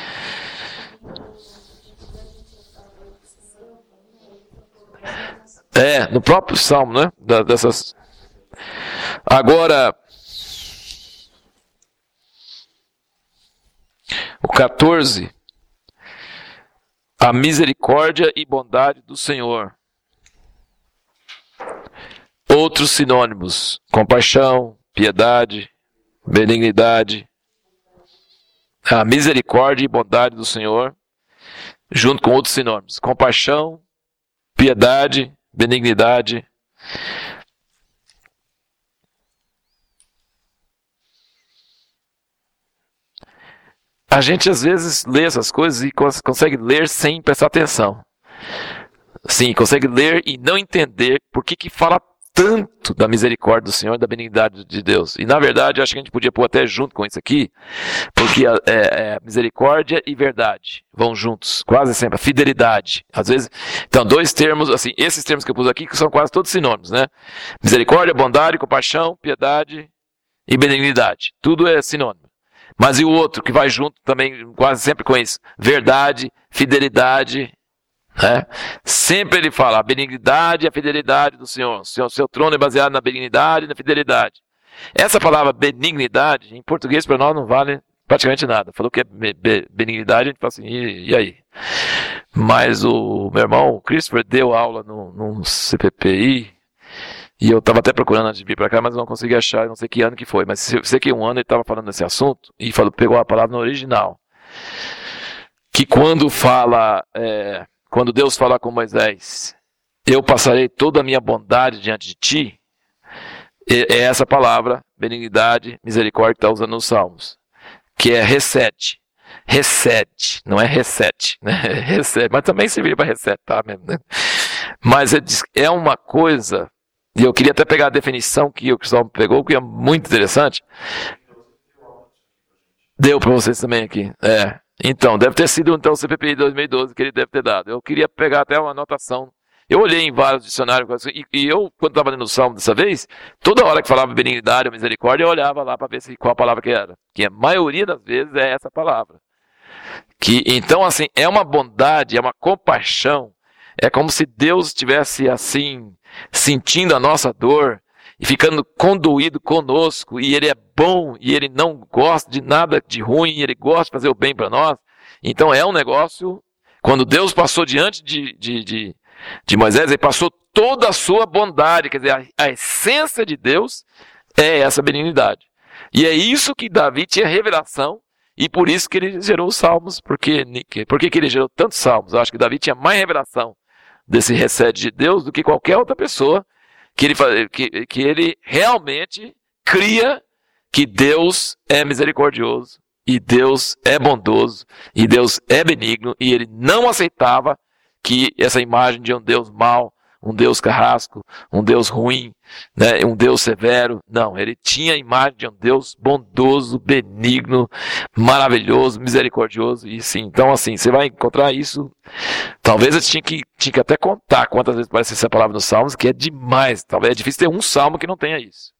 É, no próprio Salmo, né? Da, dessas... Agora, o quatorze, a misericórdia e bondade do Senhor. Outros sinônimos, compaixão, piedade, benignidade. A misericórdia e bondade do Senhor, junto com outros sinônimos, compaixão, piedade, benignidade. A gente às vezes lê essas coisas e consegue ler sem prestar atenção. Sim, consegue ler e não entender por que que fala tanto da misericórdia do Senhor e da benignidade de Deus. E na verdade, acho que a gente podia pôr até junto com isso aqui, porque a, é, é, misericórdia e verdade vão juntos, quase sempre. A fidelidade, às vezes... Então, dois termos, assim, esses termos que eu pus aqui, que são quase todos sinônimos, né? Misericórdia, bondade, compaixão, piedade e benignidade. Tudo é sinônimo. Mas e o outro, que vai junto também, quase sempre com isso? Verdade, fidelidade... É. Sempre ele fala a benignidade e a fidelidade do Senhor. O seu, seu trono é baseado na benignidade e na fidelidade. Essa palavra benignidade, em português para nós não vale praticamente nada. Falou que é benignidade, a gente fala assim, e, e aí? Mas o meu irmão, o Christopher, deu aula no, no C P P I, e eu estava até procurando antes de vir para cá, mas não consegui achar, não sei que ano que foi. Mas sei que um ano ele estava falando desse assunto, e falou, pegou a palavra no original. Que quando fala... É, Quando Deus fala com Moisés, eu passarei toda a minha bondade diante de ti, é essa palavra, benignidade, misericórdia, que está usando nos Salmos, que é recede, recede, não é recete, né? Recede, mas também serviria para resetar mesmo, né? Mas é uma coisa, e eu queria até pegar a definição que o Cristóvão pegou, que é muito interessante. Deu para vocês também aqui, é. Então, deve ter sido então, o C P P I dois mil e doze que ele deve ter dado. Eu queria pegar até uma anotação. Eu olhei em vários dicionários, e, e eu, quando estava lendo o Salmo dessa vez, toda hora que falava benignidade ou misericórdia, eu olhava lá para ver se, qual a palavra que era. Que a maioria das vezes é essa palavra. Que, então, assim, é uma bondade, é uma compaixão. É como se Deus estivesse, assim, sentindo a nossa dor e ficando condoído conosco, e ele é bom, e ele não gosta de nada de ruim, e ele gosta de fazer o bem para nós. Então é um negócio, quando Deus passou diante de, de, de, de Moisés, ele passou toda a sua bondade, quer dizer, a, a essência de Deus é essa benignidade. E é isso que Davi tinha revelação, e por isso que ele gerou os salmos. Por que, por que, que ele gerou tantos salmos? Eu acho que Davi tinha mais revelação desse recede de Deus do que qualquer outra pessoa, que ele, que, que ele realmente cria que Deus é misericordioso, e Deus é bondoso, e Deus é benigno, e ele não aceitava que essa imagem de um Deus mau, um Deus carrasco, um Deus ruim, né, um Deus severo. Não, ele tinha a imagem de um Deus bondoso, benigno, maravilhoso, misericordioso. E sim, então assim, você vai encontrar isso. Talvez eu tinha que, tinha que até contar quantas vezes aparece essa palavra nos Salmos, que é demais. Talvez é difícil ter um salmo que não tenha isso.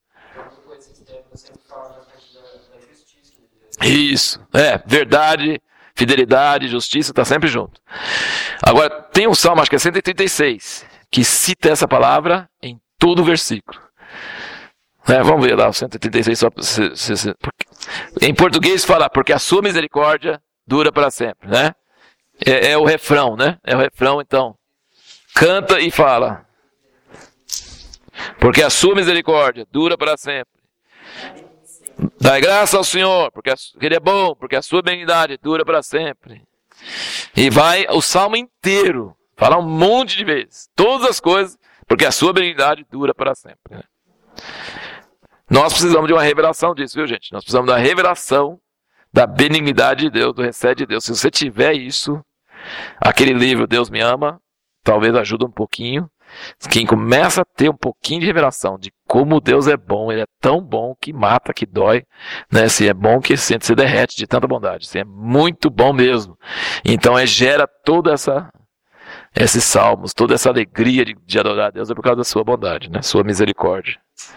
Isso, é, verdade, fidelidade, justiça, está sempre junto. Agora, tem um salmo, acho que é cento e trinta e seis, que cita essa palavra em todo o versículo. É, vamos ver lá, o cento e trinta e seis, só, se, se, se, porque, em português fala, porque a sua misericórdia dura para sempre, né? É, é o refrão, né? É o refrão, então. Canta e fala. Porque a sua misericórdia dura para sempre. Dai graça ao Senhor, porque Ele é bom, porque a sua benignidade dura para sempre. E vai o salmo inteiro, fala um monte de vezes, todas as coisas, porque a sua benignidade dura para sempre. Né? Nós precisamos de uma revelação disso, viu, gente? Nós precisamos da revelação da benignidade de Deus, do recebe de Deus. Se você tiver isso, aquele livro Deus me ama, talvez ajude um pouquinho. Quem começa a ter um pouquinho de revelação de como Deus é bom, Ele é tão bom que mata, que dói, né? Se é bom que sente, se derrete de tanta bondade, se é muito bom mesmo. Então é, gera toda essa esses salmos, toda essa alegria de, de adorar a Deus é por causa da sua bondade, né? Sua misericórdia.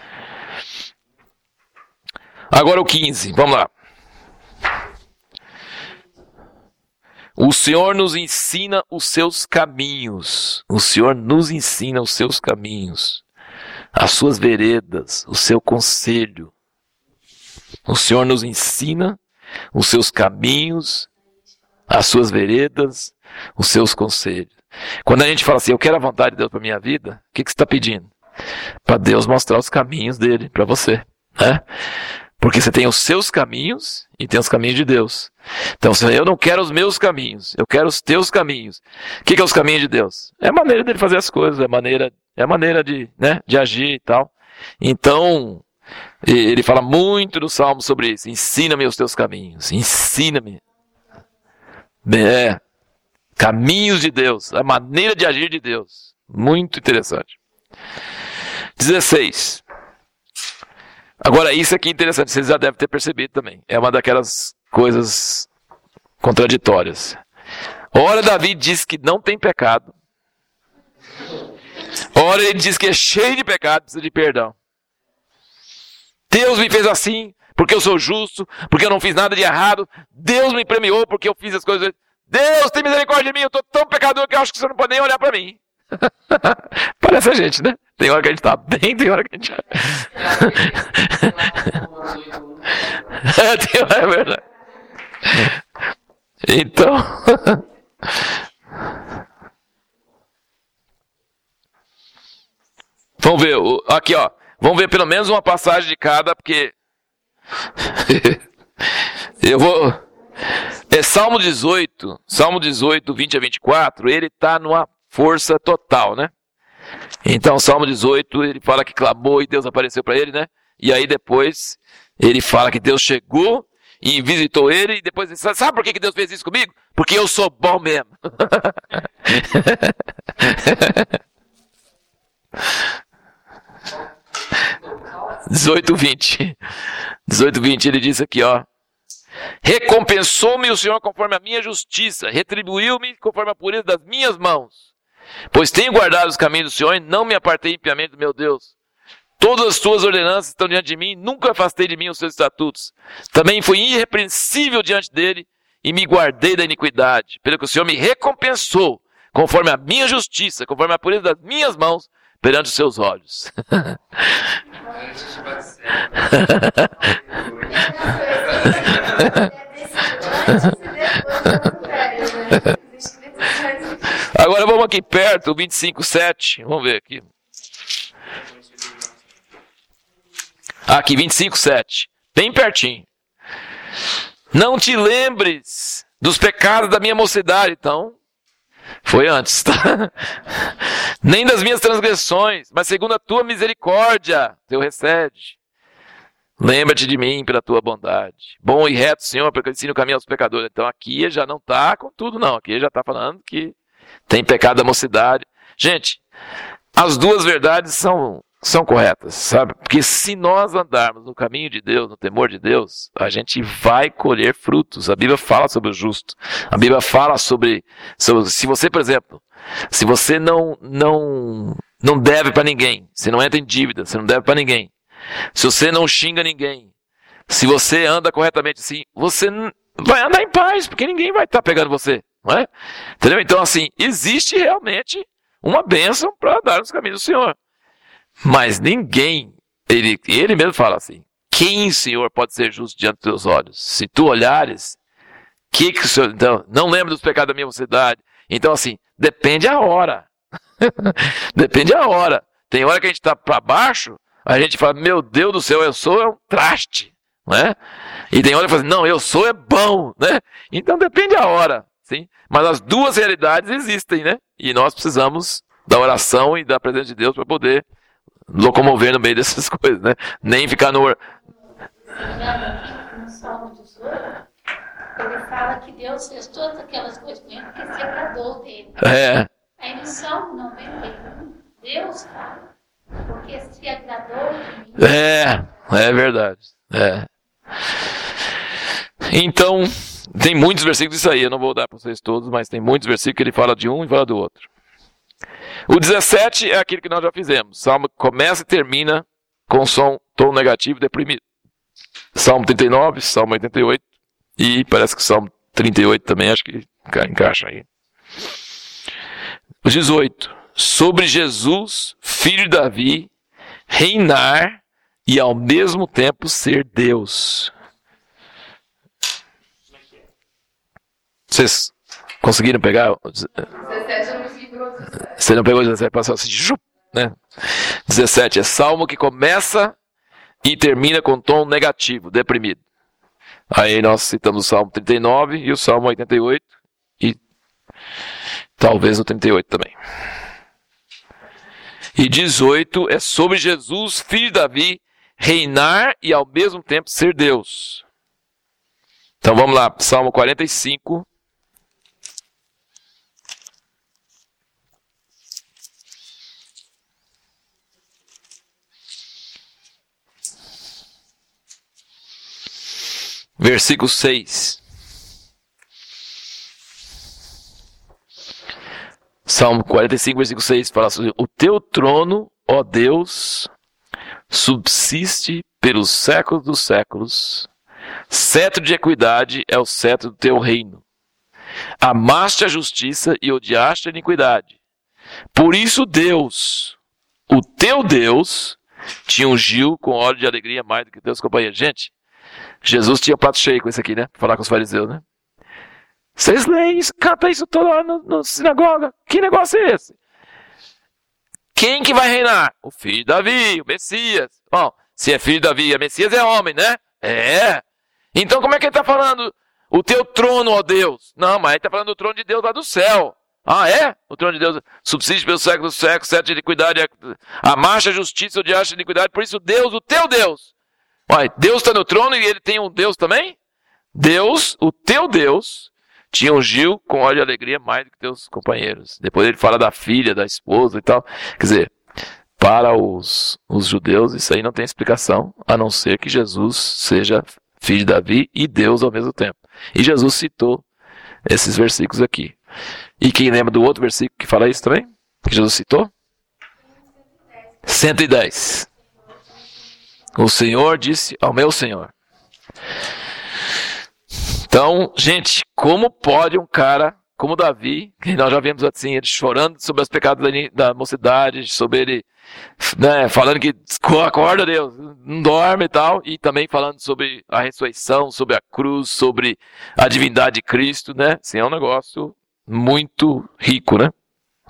Agora o quinze, vamos lá. O Senhor nos ensina os seus caminhos. O Senhor nos ensina os seus caminhos, as suas veredas, o seu conselho. O Senhor nos ensina os seus caminhos, as suas veredas, os seus conselhos. Quando a gente fala assim, eu quero a vontade de Deus para a minha vida, o que, que você está pedindo? Para Deus mostrar os caminhos dele para você, né? Porque você tem os seus caminhos e tem os caminhos de Deus. Então, se eu não quero os meus caminhos, eu quero os teus caminhos. O que, que é os caminhos de Deus? É a maneira dele fazer as coisas, é a maneira, é a maneira de, né, de agir e tal. Então, ele fala muito no Salmo sobre isso. Ensina-me os teus caminhos, ensina-me. É, caminhos de Deus, a maneira de agir de Deus. Muito interessante. dezesseis. Agora, isso aqui é interessante, vocês já devem ter percebido também. É uma daquelas coisas contraditórias. Ora, Davi diz que não tem pecado. Ora, ele diz que é cheio de pecado, precisa de perdão. Deus me fez assim, porque eu sou justo, porque eu não fiz nada de errado. Deus me premiou porque eu fiz as coisas. Deus tem misericórdia de mim, eu estou tão pecador que eu acho que você não pode nem olhar para mim. Parece a gente, né? Tem hora que a gente tá bem, tem hora que a gente... é, tem hora, é verdade. Então... Vamos ver, aqui ó, vamos ver pelo menos uma passagem de cada, porque... Eu vou... É Salmo dezoito, Salmo dezoito, vinte a vinte e quatro, ele está numa força total, né? Então, Salmo dezoito, ele fala que clamou e Deus apareceu para ele, né? E aí depois, ele fala que Deus chegou e visitou ele, e depois ele sabe por que Deus fez isso comigo? Porque eu sou bom mesmo. dezoito, vinte. dezoito, vinte, ele diz aqui, ó. Recompensou-me o Senhor conforme a minha justiça, retribuiu-me conforme a pureza das minhas mãos. Pois tenho guardado os caminhos do Senhor e não me apartei impiamente do meu Deus. Todas as tuas ordenanças estão diante de mim, nunca afastei de mim os seus estatutos. Também fui irrepreensível diante dele e me guardei da iniquidade, pelo que o Senhor me recompensou, conforme a minha justiça, conforme a pureza das minhas mãos, perante os seus olhos. Agora vamos aqui perto, vinte e cinco, sete. Vamos ver aqui. Aqui, vinte e cinco, sete. Bem pertinho. Não te lembres dos pecados da minha mocidade. Então, foi antes, tá? Nem das minhas transgressões, mas segundo a tua misericórdia, teu recede. Lembra-te de mim pela tua bondade. Bom e reto, Senhor, porque eu ensino o caminho aos pecadores. Então aqui já não está com tudo, não. Aqui já está falando que tem pecado da mocidade. Gente, as duas verdades são, são corretas, sabe? Porque se nós andarmos no caminho de Deus, no temor de Deus, a gente vai colher frutos. A Bíblia fala sobre o justo. A Bíblia fala sobre, sobre se você, por exemplo, se você não, não, não deve para ninguém, se não entra em dívida, se não deve para ninguém, se você não xinga ninguém, se você anda corretamente assim, você vai andar em paz, porque ninguém vai estar pegando você, não é? Entendeu? Então, assim, existe realmente uma bênção para andar nos caminhos do Senhor. Mas ninguém, ele, ele mesmo fala assim, quem, Senhor, pode ser justo diante dos teus olhos? Se tu olhares, que que o Senhor, então, não lembra dos pecados da minha mocidade. Então, assim, depende a hora. Depende a hora. Tem hora que a gente está para baixo, a gente fala, meu Deus do céu, eu sou é um traste, né? E tem hora que fala assim, não, eu sou é bom, né? Então depende a hora, sim? Mas as duas realidades existem, né? E nós precisamos da oração e da presença de Deus para poder locomover no meio dessas coisas, né? Nem ficar no... No Salmo dezoito, ele fala que Deus fez todas aquelas coisas com ele porque se agradou dele. É. Aí no Salmo noventa e um, Deus fala, porque se agradou de mim. É, é verdade. É. Então, tem muitos versículos disso aí, eu não vou dar para vocês todos, mas tem muitos versículos que ele fala de um e fala do outro. O dezessete é aquilo que nós já fizemos. Salmo começa e termina com som, tom negativo deprimido. Salmo trinta e nove, Salmo oitenta e oito e parece que Salmo trinta e oito também, acho que encaixa aí. O dezoito. Sobre Jesus, filho de Davi, reinar e ao mesmo tempo ser Deus. Vocês conseguiram pegar? dezessete eu não consegui pegar o dezessete. Você não pegou o dezessete, passou assim, né? dezessete é salmo que começa e termina com tom negativo, deprimido. Aí nós citamos o Salmo trinta e nove e o Salmo oitenta e oito e talvez o trinta e oito também. E dezoito é sobre Jesus, filho de Davi, reinar e ao mesmo tempo ser Deus. Então vamos lá, Salmo quarenta e cinco. Versículo seis. Salmo quarenta e cinco, versículo seis, fala assim: o teu trono, ó Deus, subsiste pelos séculos dos séculos. Cetro de equidade é o cetro do teu reino. Amaste a justiça e odiaste a iniquidade. Por isso Deus, o teu Deus, te ungiu com óleo de alegria mais do que teus companheiros. Gente, Jesus tinha prato cheio com isso aqui, né? Para falar com os fariseus, né? Vocês leem isso, cantam isso toda hora na no, no sinagoga. Que negócio é esse? Quem que vai reinar? O filho de Davi, o Messias. Bom, se é filho de Davi e Messias é homem, né? É. Então como é que ele está falando? O teu trono, ó Deus. Não, mas ele está falando do trono de Deus lá do céu. Ah, é? O trono de Deus subsiste pelo século dos séculos, certo de iniquidade, a marcha, a justiça, odiaste a iniquidade. Por isso Deus, o teu Deus. Olha, Deus está no trono e ele tem um Deus também? Deus, o teu Deus, te ungiu com óleo de alegria mais do que teus companheiros. Depois ele fala da filha, da esposa e tal. Quer dizer, para os, os judeus isso aí não tem explicação, a não ser que Jesus seja filho de Davi e Deus ao mesmo tempo. E Jesus citou esses versículos aqui. E quem lembra do outro versículo que fala isso também? Que Jesus citou? cento e dez. O Senhor disse ao meu Senhor. Então, gente, como pode um cara como Davi, que nós já vimos assim, ele chorando sobre os pecados da, da mocidade, sobre ele, né, falando que acorda Deus, não dorme e tal, e também falando sobre a ressurreição, sobre a cruz, sobre a divindade de Cristo, né? Assim, é um negócio muito rico, né?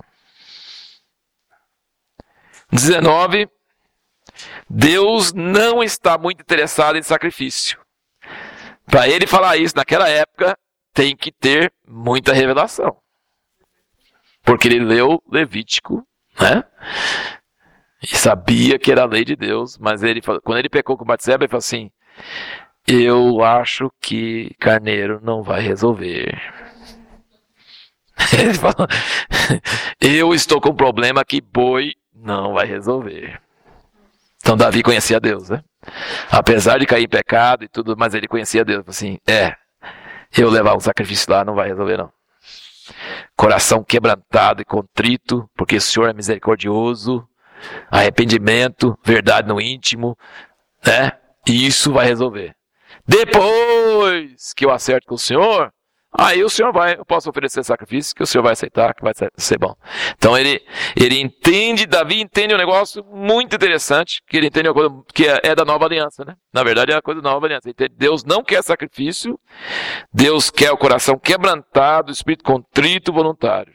dezenove. Deus não está muito interessado em sacrifício. Para ele falar isso naquela época, tem que ter muita revelação. Porque ele leu Levítico, né? E sabia que era a lei de Deus, mas ele, quando ele pecou com Batseba, ele falou assim: eu acho que carneiro não vai resolver. Ele falou: eu estou com um problema que boi Não vai resolver. Então Davi conhecia Deus, né? Apesar de cair em pecado e tudo, mas ele conhecia Deus. Assim, é, eu levar um sacrifício lá não vai resolver, não. Coração quebrantado e contrito, porque o Senhor é misericordioso, arrependimento, verdade no íntimo, né? E isso vai resolver. Depois que eu acerto com o Senhor, aí o Senhor vai, eu posso oferecer sacrifício que o Senhor vai aceitar, que vai ser bom. Então ele, ele entende, Davi entende um negócio muito interessante, que ele entende uma coisa que é, é da nova aliança, né? Na verdade é a coisa da nova aliança. Entende? Deus não quer sacrifício, Deus quer o coração quebrantado, o espírito contrito e voluntário.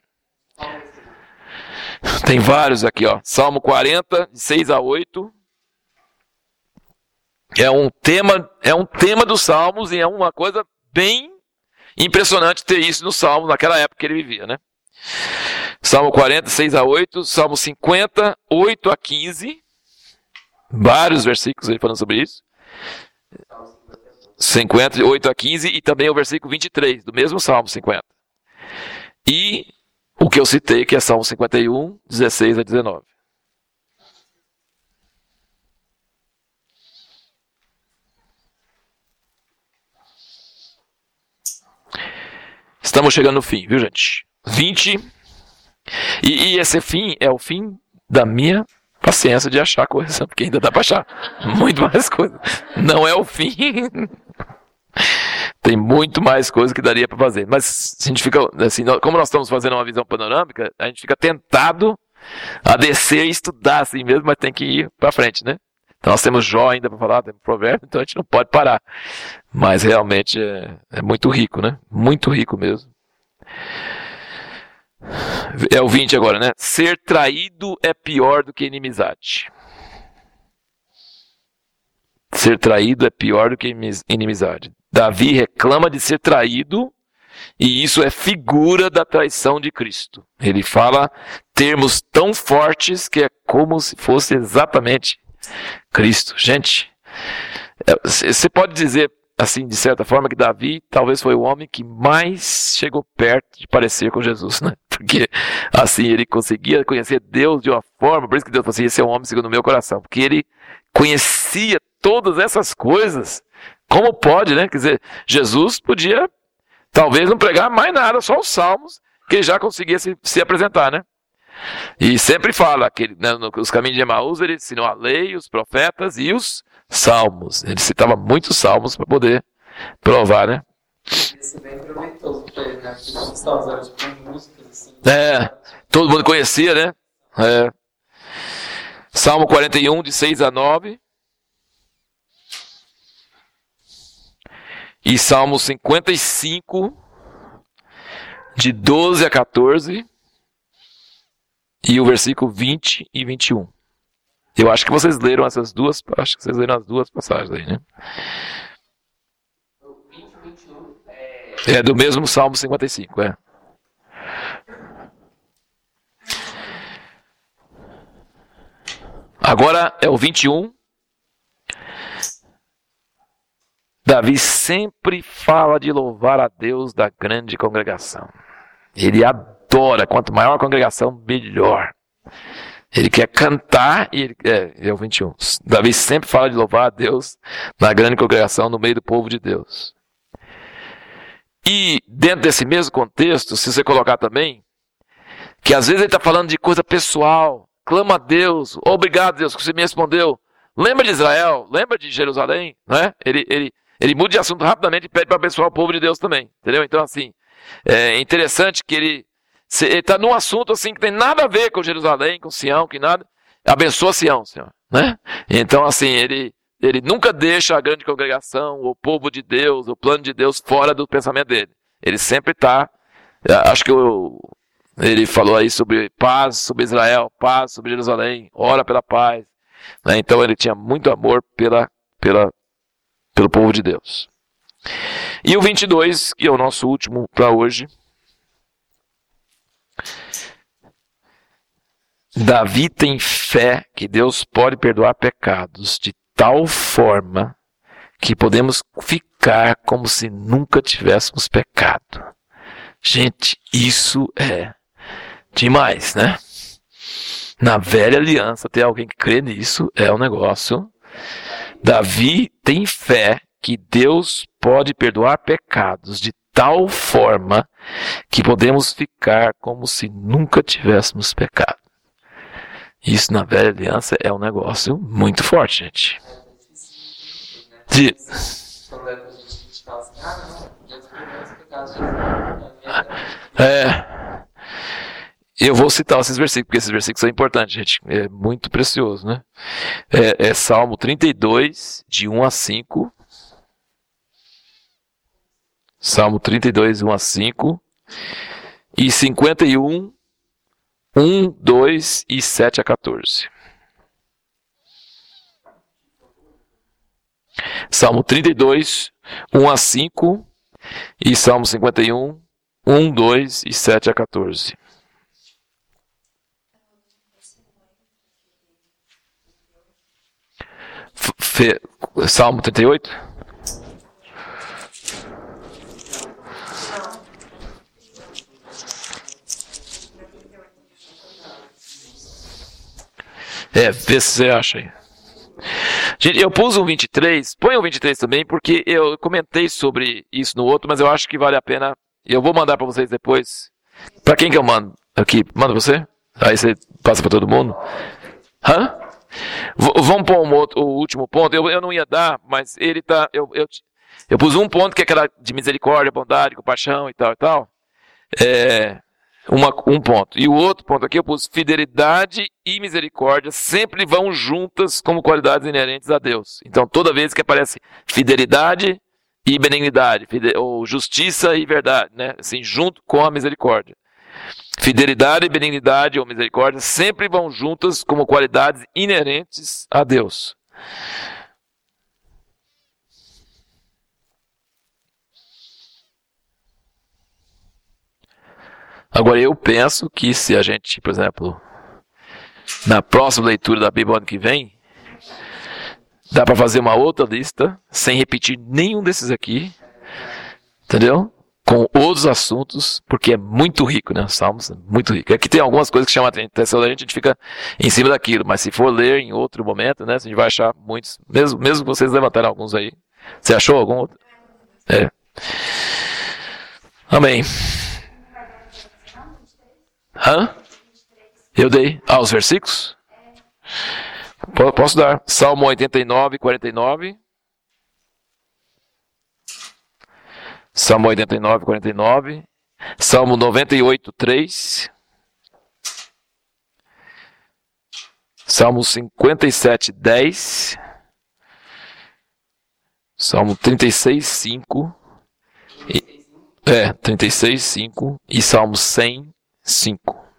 Tem vários aqui, ó. Salmo quarenta, de seis a oito. É um tema, é um tema dos Salmos e é uma coisa bem impressionante ter isso no Salmo, naquela época que ele vivia, né? Salmo quarenta, seis a oito, Salmo cinquenta, oito a quinze. Vários versículos ele falando sobre isso. cinquenta, oito a quinze e também o versículo vinte e três, do mesmo Salmo cinquenta. E o que eu citei, que é Salmo cinquenta e um, dezesseis a dezenove. Estamos chegando no fim, viu, gente? vinte. E, e esse fim é o fim da minha paciência de achar coisa, porque ainda dá para achar muito mais coisa. Não é o fim. Tem muito mais coisa que daria para fazer. Mas a gente fica, assim, como nós estamos fazendo uma visão panorâmica, a gente fica tentado a descer e estudar assim mesmo, mas tem que ir para frente, né? Então nós temos Jó ainda para falar, temos provérbio, então a gente não pode parar. Mas realmente é, é muito rico, né? Muito rico mesmo. É o vinte agora, né? Ser traído é pior do que inimizade. Ser traído é pior do que inimizade. Davi reclama de ser traído, e isso é figura da traição de Cristo. Ele fala termos tão fortes que é como se fosse exatamente Cristo. Gente, você pode dizer, assim, de certa forma, que Davi talvez foi o homem que mais chegou perto de parecer com Jesus, né? Porque, assim, ele conseguia conhecer Deus de uma forma, por isso que Deus falou assim, esse é um homem segundo o meu coração, porque ele conhecia todas essas coisas. Como pode, né? Quer dizer, Jesus podia, talvez, não pregar mais nada, só os salmos, que ele já conseguia se, se apresentar, né? E sempre fala que né, nos caminhos de Emaús ele ensinou a lei, os profetas e os salmos. Ele citava muitos salmos para poder provar, né? Isso é bem proveitoso para ele, né? Porque eles estão usando tipo músicas assim. É, todo mundo conhecia, né? É. Salmo quarenta e um, de seis a nove. E Salmo cinquenta e cinco, de doze a quatorze. E o versículo vinte e vinte e um. Eu acho que vocês leram essas duas, acho que vocês leram as duas passagens aí, né? O vinte e vinte e um é... É do mesmo Salmo cinquenta e cinco, é. Agora é o vinte e um. Davi sempre fala de louvar a Deus da grande congregação. Ele adora, quanto maior a congregação, melhor. Ele quer cantar e ele, é, é o vinte e um. Davi sempre fala de louvar a Deus na grande congregação, no meio do povo de Deus. E dentro desse mesmo contexto, se você colocar também, que às vezes ele está falando de coisa pessoal, clama a Deus, obrigado Deus que você me respondeu. Lembra de Israel, lembra de Jerusalém, não é? Ele, ele, ele muda de assunto rapidamente e pede para abençoar o povo de Deus também, entendeu? Então assim, é interessante que ele está num assunto assim que tem nada a ver com Jerusalém, com Sião, que nada. Abençoa Sião, Senhor, né? Então assim, ele, ele nunca deixa a grande congregação, o povo de Deus, o plano de Deus fora do pensamento dele. Ele sempre está, acho que eu, ele falou aí sobre paz, sobre Israel, paz, sobre Jerusalém, ora pela paz. Né? Então ele tinha muito amor pela, pela, pelo povo de Deus. E o vinte e dois, que é o nosso último para hoje. Davi tem fé que Deus pode perdoar pecados de tal forma que podemos ficar como se nunca tivéssemos pecado. Gente, isso é demais, né? Na velha aliança, ter alguém que crê nisso é um negócio. Davi tem fé que Deus pode perdoar pecados de tal forma que podemos ficar como se nunca tivéssemos pecado. Isso na velha aliança é um negócio muito forte, gente. De... Quando é pra gente fala assim, ah, não, Deus perdoa os pecados. É, eu vou citar esses versículos, porque esses versículos são importantes, gente. É muito precioso, né? É, é Salmo trinta e dois, de um a cinco. Salmo trinta e dois, um a cinco. E cinquenta e um, um, dois e sete a quatorze. Salmo trinta e dois, um a cinco. E Salmo cinquenta e um, um, dois e sete a quatorze. Fe, Salmo trinta e oito? É, vê se você acha aí. Gente, eu pus um vinte e três, põe um vinte e três também, porque eu comentei sobre isso no outro, mas eu acho que vale a pena. Eu vou mandar para vocês depois. Para quem que eu mando? Aqui, manda você? Aí você passa para todo mundo? Hã? V- vamos pôr um outro, o último ponto. Eu, eu não ia dar, mas ele tá. Eu, eu, eu pus um ponto que é aquela de misericórdia, bondade, compaixão e tal e tal. É. Uma, um ponto. E o outro ponto aqui eu pus fidelidade e misericórdia sempre vão juntas como qualidades inerentes a Deus. Então toda vez que aparece fidelidade e benignidade, fide- ou justiça e verdade, né? Assim, junto com a misericórdia. Fidelidade, benignidade ou misericórdia sempre vão juntas como qualidades inerentes a Deus. Agora, eu penso que se a gente, por exemplo, na próxima leitura da Bíblia ano que vem, dá para fazer uma outra lista, sem repetir nenhum desses aqui, entendeu? Com outros assuntos, porque é muito rico, né? Salmos é muito rico. Aqui tem algumas coisas que chamam a atenção da gente, a gente fica em cima daquilo, mas se for ler em outro momento, né, a gente vai achar muitos, mesmo, mesmo que vocês levantaram alguns aí. Você achou algum outro? É. Amém. Hã? Eu dei. Ah, os versículos? P- Posso dar. Salmo oitenta e nove, quarenta e nove. Salmo oitenta e nove, quarenta e nove. Salmo noventa e oito, três. Salmo cinquenta e sete, dez. Salmo trinta e seis, cinco. E, é, trinta e seis, cinco. E Salmo cem, cinco.